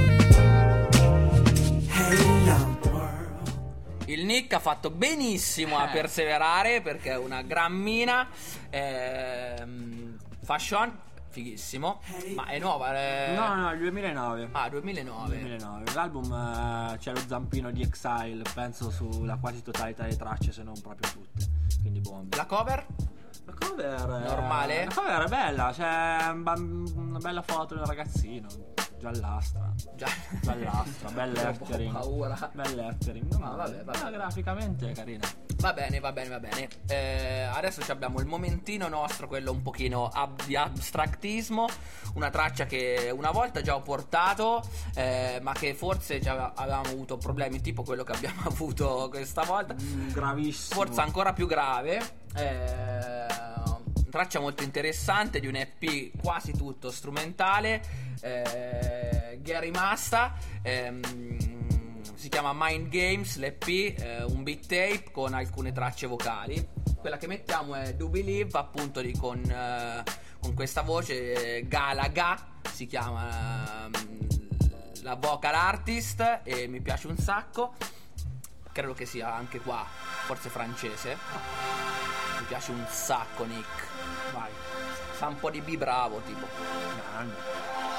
Hey, young world. Il Nick ha fatto benissimo a perseverare perché è una gran mina. Ehm, fashion, fighissimo. Ma è nuova? Eh... No, no, il duemilanove. Ah, duemilanove. duemilanove. L'album eh, c'è lo zampino di Exile, penso sulla quasi totalità delle tracce, se non proprio tutte. Quindi buon. La cover? La cover è... Normale? La cover è bella, c'è un bam- una bella foto del ragazzino. Giallastra. Già. Giallastra, bel lettering. Ho paura. Bel lettering. Ma vabbè, vabbè. Ah, graficamente è carina. Va bene, va bene, va bene. Eh, adesso abbiamo il momentino nostro, quello un pochino ab- di abstractismo. Una traccia che una volta già ho portato, eh, ma che forse già avevamo avuto problemi tipo quello che abbiamo avuto questa volta. Mm, gravissimo. Forse ancora più grave. Eh, traccia molto interessante di un E P quasi tutto strumentale. Eh, Gary Masta. Ehm, Si chiama Mind Games, l'E P, eh, un beat tape con alcune tracce vocali. Quella che mettiamo è Do Believe, appunto di, con, eh, con questa voce eh, Galaga, si chiama eh, la vocal artist, e mi piace un sacco. Credo che sia anche qua, forse francese. Mi piace un sacco, Nick. Vai, fa un po' di B bravo, tipo. Grande.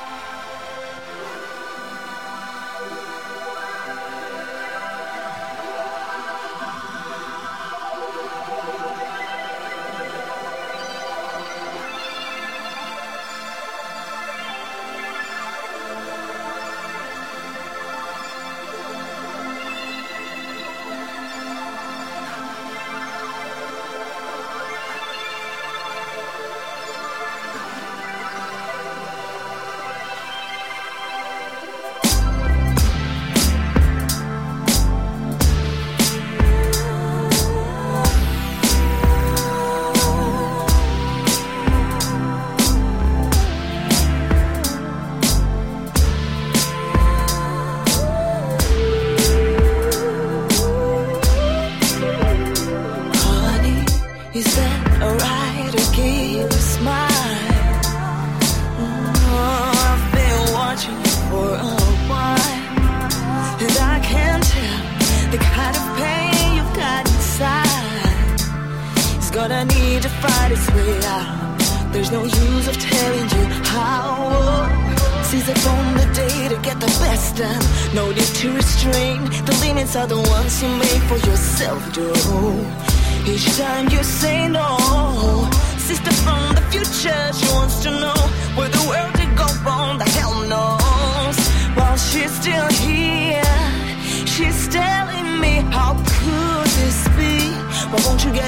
Gonna need to find its way out. There's no use of telling you how. Seize upon the day to get the best done. No need to restrain. The limits are the ones you make for yourself, though. Each time you say no, sister from the future, she wants to know where the world did go wrong. The hell knows. While she's still here, she's telling me, how could this be? Why won't you get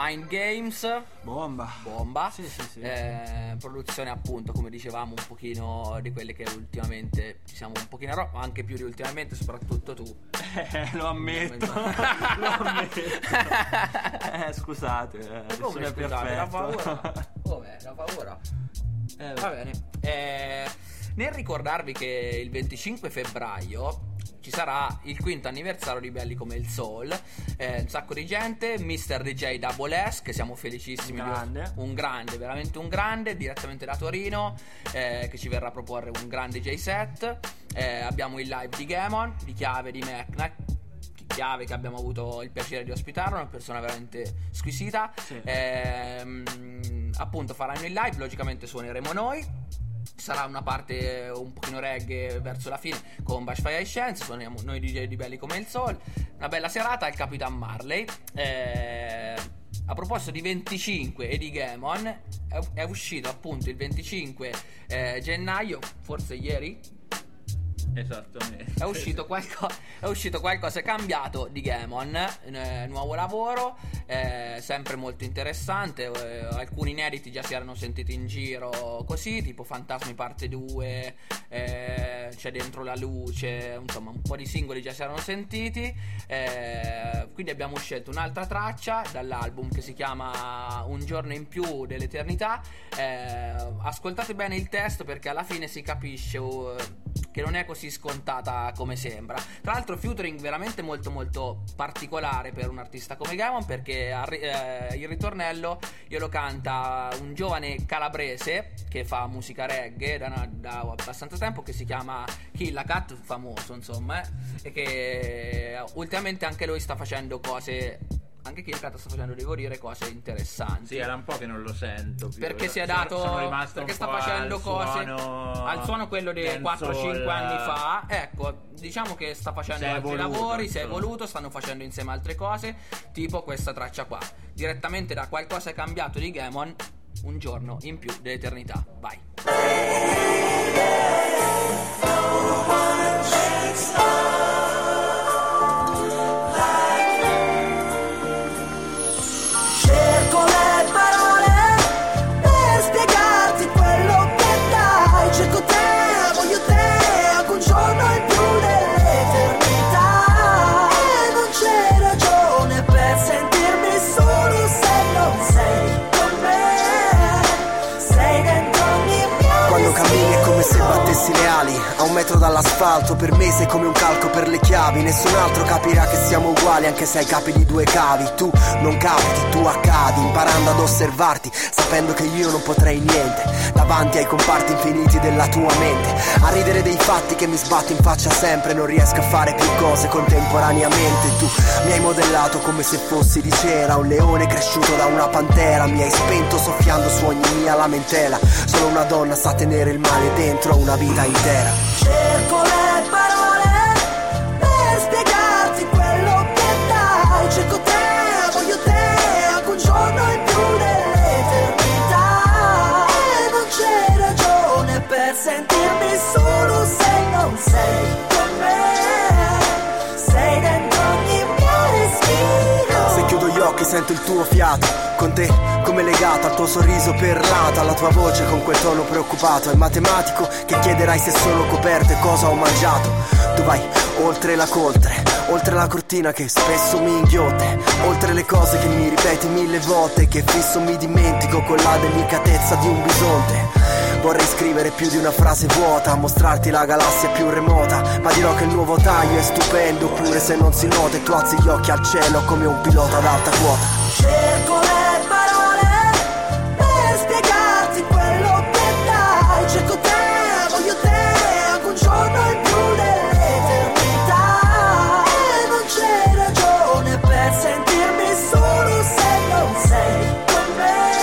Mind Games. Bomba. Bomba. Sì, sì, sì. Eh, produzione appunto, come dicevamo, un pochino di quelle che ultimamente ci siamo un pochino ro- anche più di ultimamente, soprattutto tu. Eh, lo ammetto. Lo ammetto. Eh, scusate. Eh, come è scusate, la perfetto. paura. Come? La paura. Eh, Va bene. Eh, nel ricordarvi che il venticinque febbraio ci sarà il quinto anniversario di Belli come il Soul, eh, un sacco di gente, mister D J Double S, che siamo felicissimi, Un grande. di, un grande, veramente un grande, direttamente da Torino, eh, che ci verrà a proporre un grande D J set. Eh, abbiamo il live di Gamon, di Chiave, di Mecna, Chiave, che abbiamo avuto il piacere di ospitarlo, una persona veramente squisita. Sì. Ehm, appunto faranno il live, logicamente suoneremo noi. Sarà una parte un pochino reggae verso la fine con Bash Fire Science, suoniamo noi D J di Belli come il Soul. Una bella serata al Capitan Marley. Eh, a proposito di venticinque e di Gamon, è, è uscito appunto il venticinque eh, gennaio, forse ieri. Esattamente. È uscito, qualco- è uscito qualcosa, è cambiato di Gamon, eh, nuovo lavoro, eh, sempre molto interessante. Eh, alcuni inediti già si erano sentiti in giro così, tipo Fantasmi parte due, eh, c'è Dentro la luce, insomma un po' di singoli già si erano sentiti. Eh, quindi abbiamo scelto un'altra traccia dall'album che si chiama Un giorno in più dell'eternità. Eh, ascoltate bene il testo, perché alla fine si capisce uh, che non è così scontata come sembra. Tra l'altro featuring veramente molto molto particolare per un artista come Gamon, perché eh, il ritornello glielo canta un giovane calabrese che fa musica reggae da, da abbastanza tempo, che si chiama Killa Cat, famoso insomma, eh, e che ultimamente anche lui sta facendo cose. Anche Killa Cat sta facendo, devo dire, cose interessanti. Sì, era un po' che non lo sento più. Perché si è Sono- dato sono rimasto perché un sta po' facendo al cose suono al suono quello di dancehall. quattro cinque anni fa. Ecco, diciamo che sta facendo Si è altri evoluto, lavori, si è insomma. evoluto, stanno facendo insieme altre cose, tipo questa traccia qua, direttamente da Qualcosa è cambiato di Gamon, Un giorno in più dell'eternità. Vai. Cerco le parole per spiegarti quello che dai. Cerco te, voglio te, anche un giorno in più dell'eternità. E non c'è ragione per sentirmi solo se non sei con me. Sei dentro ogni mia Quando cammini è come se battessi le ali a un metro dall'asfalto, per me sei come un calco per le chiavi. Nessun altro capirà che siamo uguali, anche se hai capi di due cavi. Tu non capiti, tu accadi, imparando ad osservarti, sapendo che io non potrei niente davanti ai comparti infiniti della tua mente. A ridere dei fatti che mi sbatto in faccia sempre, non riesco a fare più cose contemporaneamente. Tu mi hai modellato come se fossi di cera, un leone cresciuto da una pantera. Mi hai spento soffiando su ogni mia lamentela. Solo una donna sa tenere il male dentro una vita intera. Cerco le parole per spiegarti quello che dai. Cerco te, voglio te, anche un giorno in più dell'eternità. E non c'è ragione per sentirmi solo se non sei con me. Sei dentro ogni mio respiro. Se chiudo gli occhi sento il tuo fiato, con te come legato al tuo sorriso perlato, alla tua voce con quel tono preoccupato. È matematico che chiederai se sono coperto e cosa ho mangiato. Tu vai oltre la coltre, oltre la cortina che spesso mi inghiotte, oltre le cose che mi ripeti mille volte, che fisso mi dimentico con la delicatezza di un bisonte. Vorrei scrivere più di una frase vuota, mostrarti la galassia più remota, ma dirò che il nuovo taglio è stupendo, pure se non si nota, e tu alzi gli occhi al cielo come un pilota ad alta quota. Cerco le parole per spiegarti quello che dai. Cerco te, voglio te, anche un giorno in più dell'eternità. E non c'è ragione per sentirmi solo se non sei con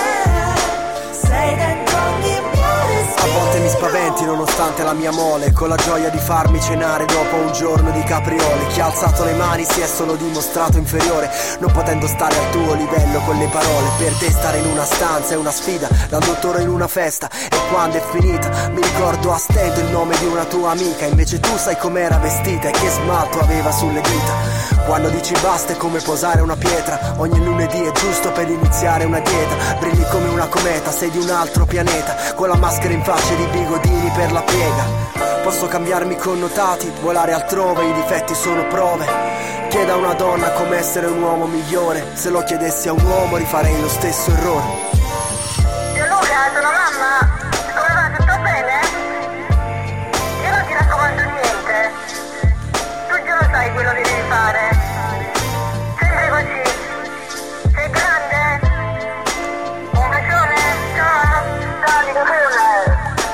me. Sei dentro ogni mio respiro. A volte mi spaventi nonostante la mia mole, con la gioia di farmi cenare dopo un giorno di capriole. Chi ha alzato le mani si è solo dimostrato inferiore, non potendo stare al tuo livello con le parole. Per te stare in una stanza è una sfida, da dottore in una festa, e quando è finita mi ricordo a stento il nome di una tua amica. Invece tu sai com'era vestita e che smalto aveva sulle dita. Quando dici basta è come posare una pietra. Ogni lunedì è giusto per iniziare una dieta. Brilli come una cometa, sei di un altro pianeta, con la maschera in faccia e i bigodini per la piega. Posso cambiarmi i connotati, volare altrove, i difetti sono prove. Chieda a una donna come essere un uomo migliore. Se lo chiedessi a un uomo rifarei lo stesso errore. Gianluca, sono mamma. Come va? Tutto bene? Io non ti raccomando niente. Tu già lo sai quello che devi fare. Sempre così. Sei grande. Un bacione. Ciao. Ciao, dico bene.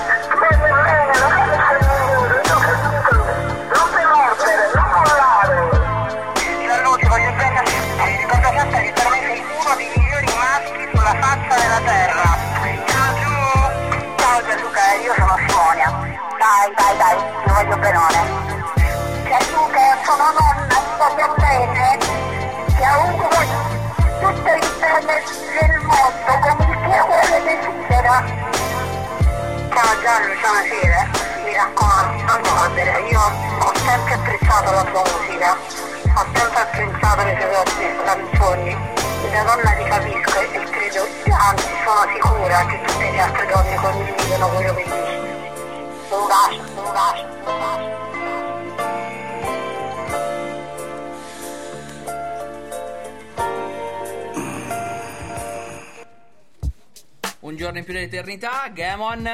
Non ti mordere, non mollare. Gianluca, ti voglio bene a tutti. Ricorda sempre che per me sei uno dei migliori maschi sulla faccia della terra. Ciao Gianluca, io sono Simonia. Dai, dai, dai, ti voglio benone. Gianluca, sono nonna, ti voglio bene. Che auguro tutto il bene del mondo come il tuo cuore desidera. Ciao Gianlu, ciao Nasire. Mi raccomando, non mordere. Io ho sempre apprezzato la tua musica. Ho sempre apprezzato le tue canzoni. Da donna ti capisco e credo, anzi sono sicura che tutte le altre donne condividono quello che dici. Un bacio, un bacio, un bacio. Un giorno in più dell'eternità, Gamon,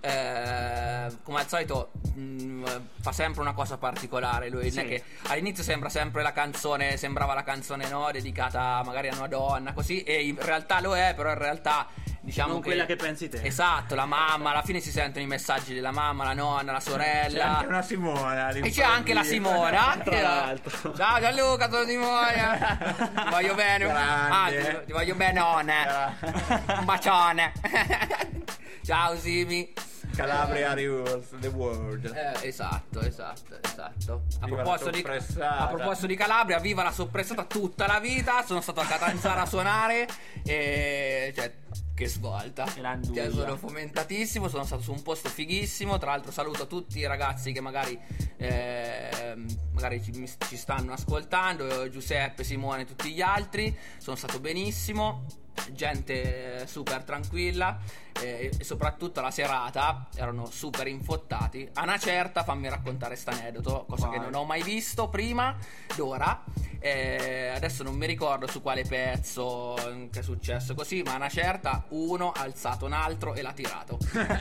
eh, come al solito mh, fa sempre una cosa particolare lui, Sì. non è che all'inizio sembra sempre la canzone, sembrava la canzone no, dedicata magari a una donna, così, e in realtà lo è, però in realtà diciamo Non che quella che pensi te. Esatto, la mamma, alla fine si sentono i messaggi della mamma, la nonna, la sorella. C'è anche una Simona. E c'è anche la Simona. Tra l'altro. Ciao Gianluca, sono Simona. Ti voglio bene. Ah, ti, ti voglio benone. Un bacione. Ciao Simi. Calabria rules the world. Eh, esatto, esatto, esatto. A Viva proposito, la di, soppressata. a proposito di Calabria, viva la soppressata tutta la vita. Sono stato a Catanzaro a suonare e cioè che svolta. Cioè, sono fomentatissimo, sono stato su un posto fighissimo. Tra l'altro saluto tutti i ragazzi che magari eh, magari ci, ci stanno ascoltando, Giuseppe, Simone e tutti gli altri. Sono stato benissimo. Gente super tranquilla eh, e soprattutto la serata erano super infottati. A una certa, fammi raccontare st'aneddoto, cosa Vai. che non ho mai visto prima d'ora. Eh, adesso non mi ricordo su quale pezzo che è successo così, ma a una certa uno ha alzato un altro e l'ha tirato.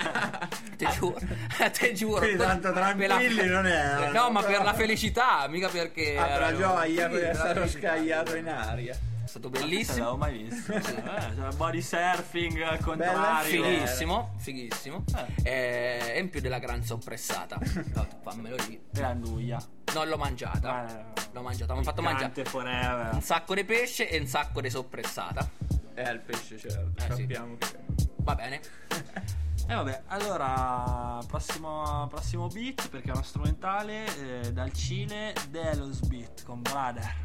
Te giuro, te giuro. Quindi tanto tranquilli non erano. No, ma per la felicità, mica perché Ah, per la erano- gioia, sì, perché è per la stato felicità. scagliato in aria. È stato bellissimo. Non l'avevo mai visto. Eh, cioè, body surfing al contrario. Fighissimo, fighissimo. Eh, e in più della gran soppressata. No, fammelo lì. Granduia. Non l'ho mangiata. L'ho mangiata, mi ha fatto mangiare Piccante forever. un sacco di pesce e un sacco di soppressata. Eh, il pesce certo, Eh, sì. sappiamo che... Va bene. E vabbè, allora prossimo, prossimo beat perché è uno strumentale eh, dal Cile, Delos Beat con Brother.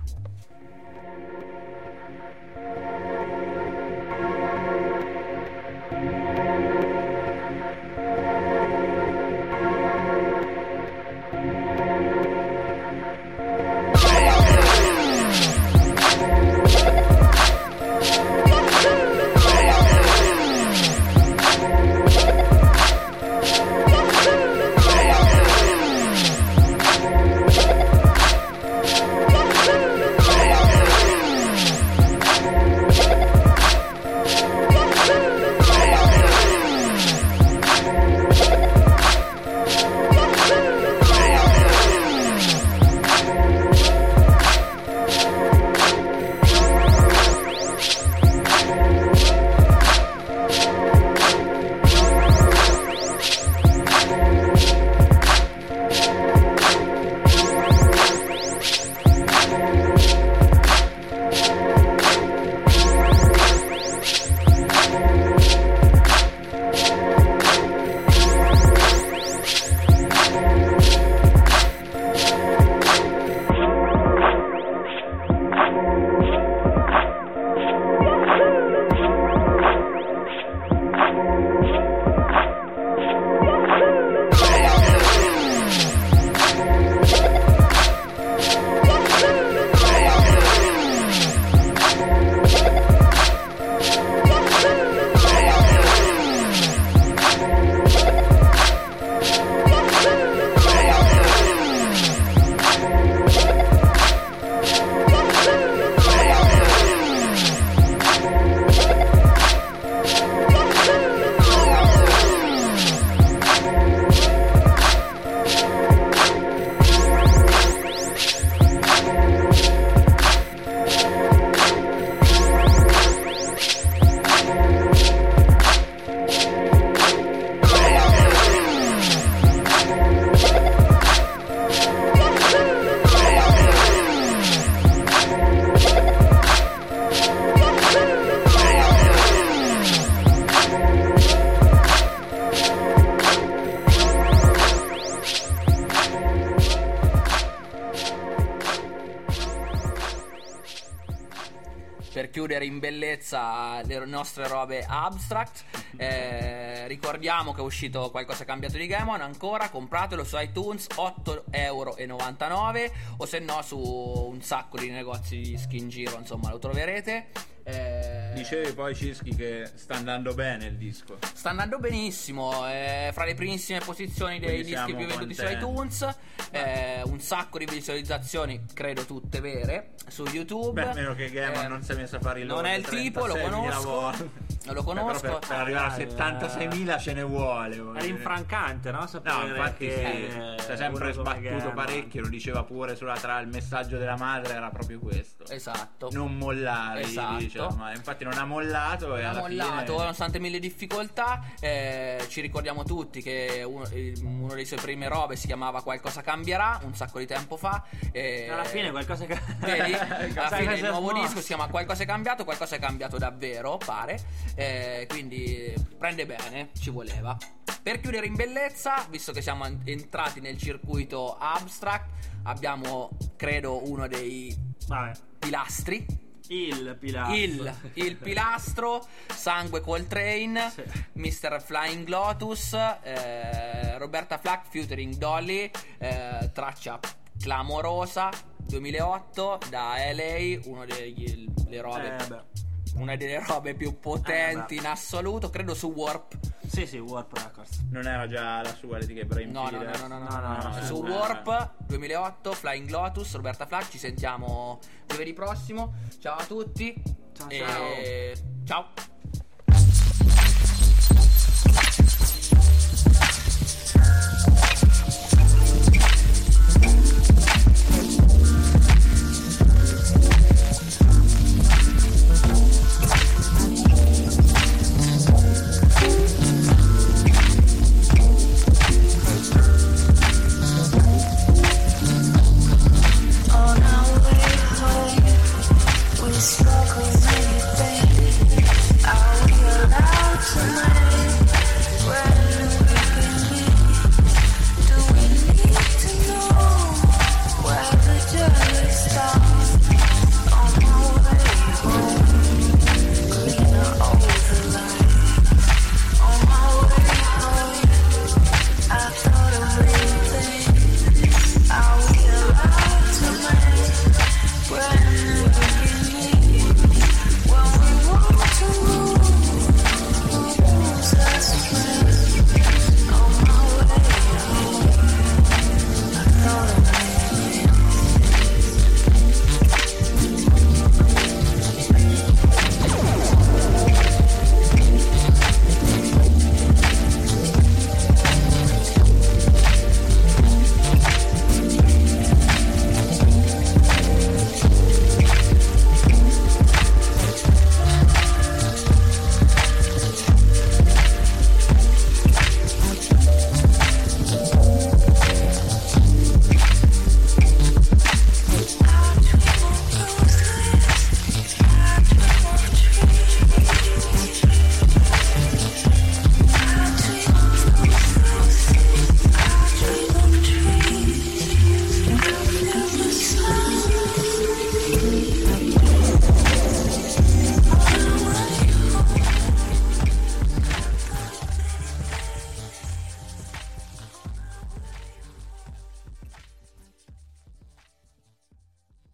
Yeah. bellezza le nostre robe Abstract. Eh, ricordiamo che è uscito Qualcosa è cambiato di Gaemon, ancora compratelo su iTunes, otto virgola novantanove euro, o se no su un sacco di negozi di dischi in giro, insomma lo troverete. Eh, Dicevi poi, Cischi, che sta andando bene il disco. Sta andando benissimo, è fra le primissime posizioni dei Quindi dischi siamo più venduti su contenti. iTunes. eh, Un sacco di visualizzazioni, credo tutte vere, su YouTube. Beh, meno che Gaemon Eh, non si è messo a fare il non è il tipo, lo conosco. Lo conosco. Per, per arrivare a settantaseimila ce ne vuole. È rinfrancante, no? Sapere No, infatti che sì, si è sempre uno come sbattuto Gaemon- parecchio, lo diceva pure sulla tra il messaggio della madre, era proprio questo. Esatto. Non mollare, gli Esatto. diceva, ma infatti non ha mollato e Ha alla mollato fine... nonostante mille difficoltà. eh, Ci ricordiamo tutti che uno, eh, uno dei suoi prime robe si chiamava Qualcosa cambierà, un sacco di tempo fa. eh, Alla fine qualcosa che Vedi? Alla Sai fine cosa il è nuovo smosso? disco si chiama Qualcosa è cambiato, qualcosa è cambiato davvero, pare. eh, Quindi prende bene, ci voleva. Per chiudere in bellezza, visto che siamo en- entrati nel circuito Abstract, abbiamo, credo, uno dei pilastri. Il pilastro. Il, il pilastro, Sangue Coltrane, mister Flying Lotus, eh, Roberta Flack featuring Dolly, eh, traccia clamorosa, duemilaotto da L A, uno degli le robe, Eh, beh. una delle robe più potenti Eh, beh. in assoluto, credo su Warp. Sì, sì, Warp Records. Non era già la sua l'etichetta Brain No, no, Feeder? no, no, no, no, no, no. no, Su no. Warp duemilaotto, Flying Lotus, Roberta Flack. Ci sentiamo giovedì prossimo. Ciao a tutti. Ciao, e... ciao.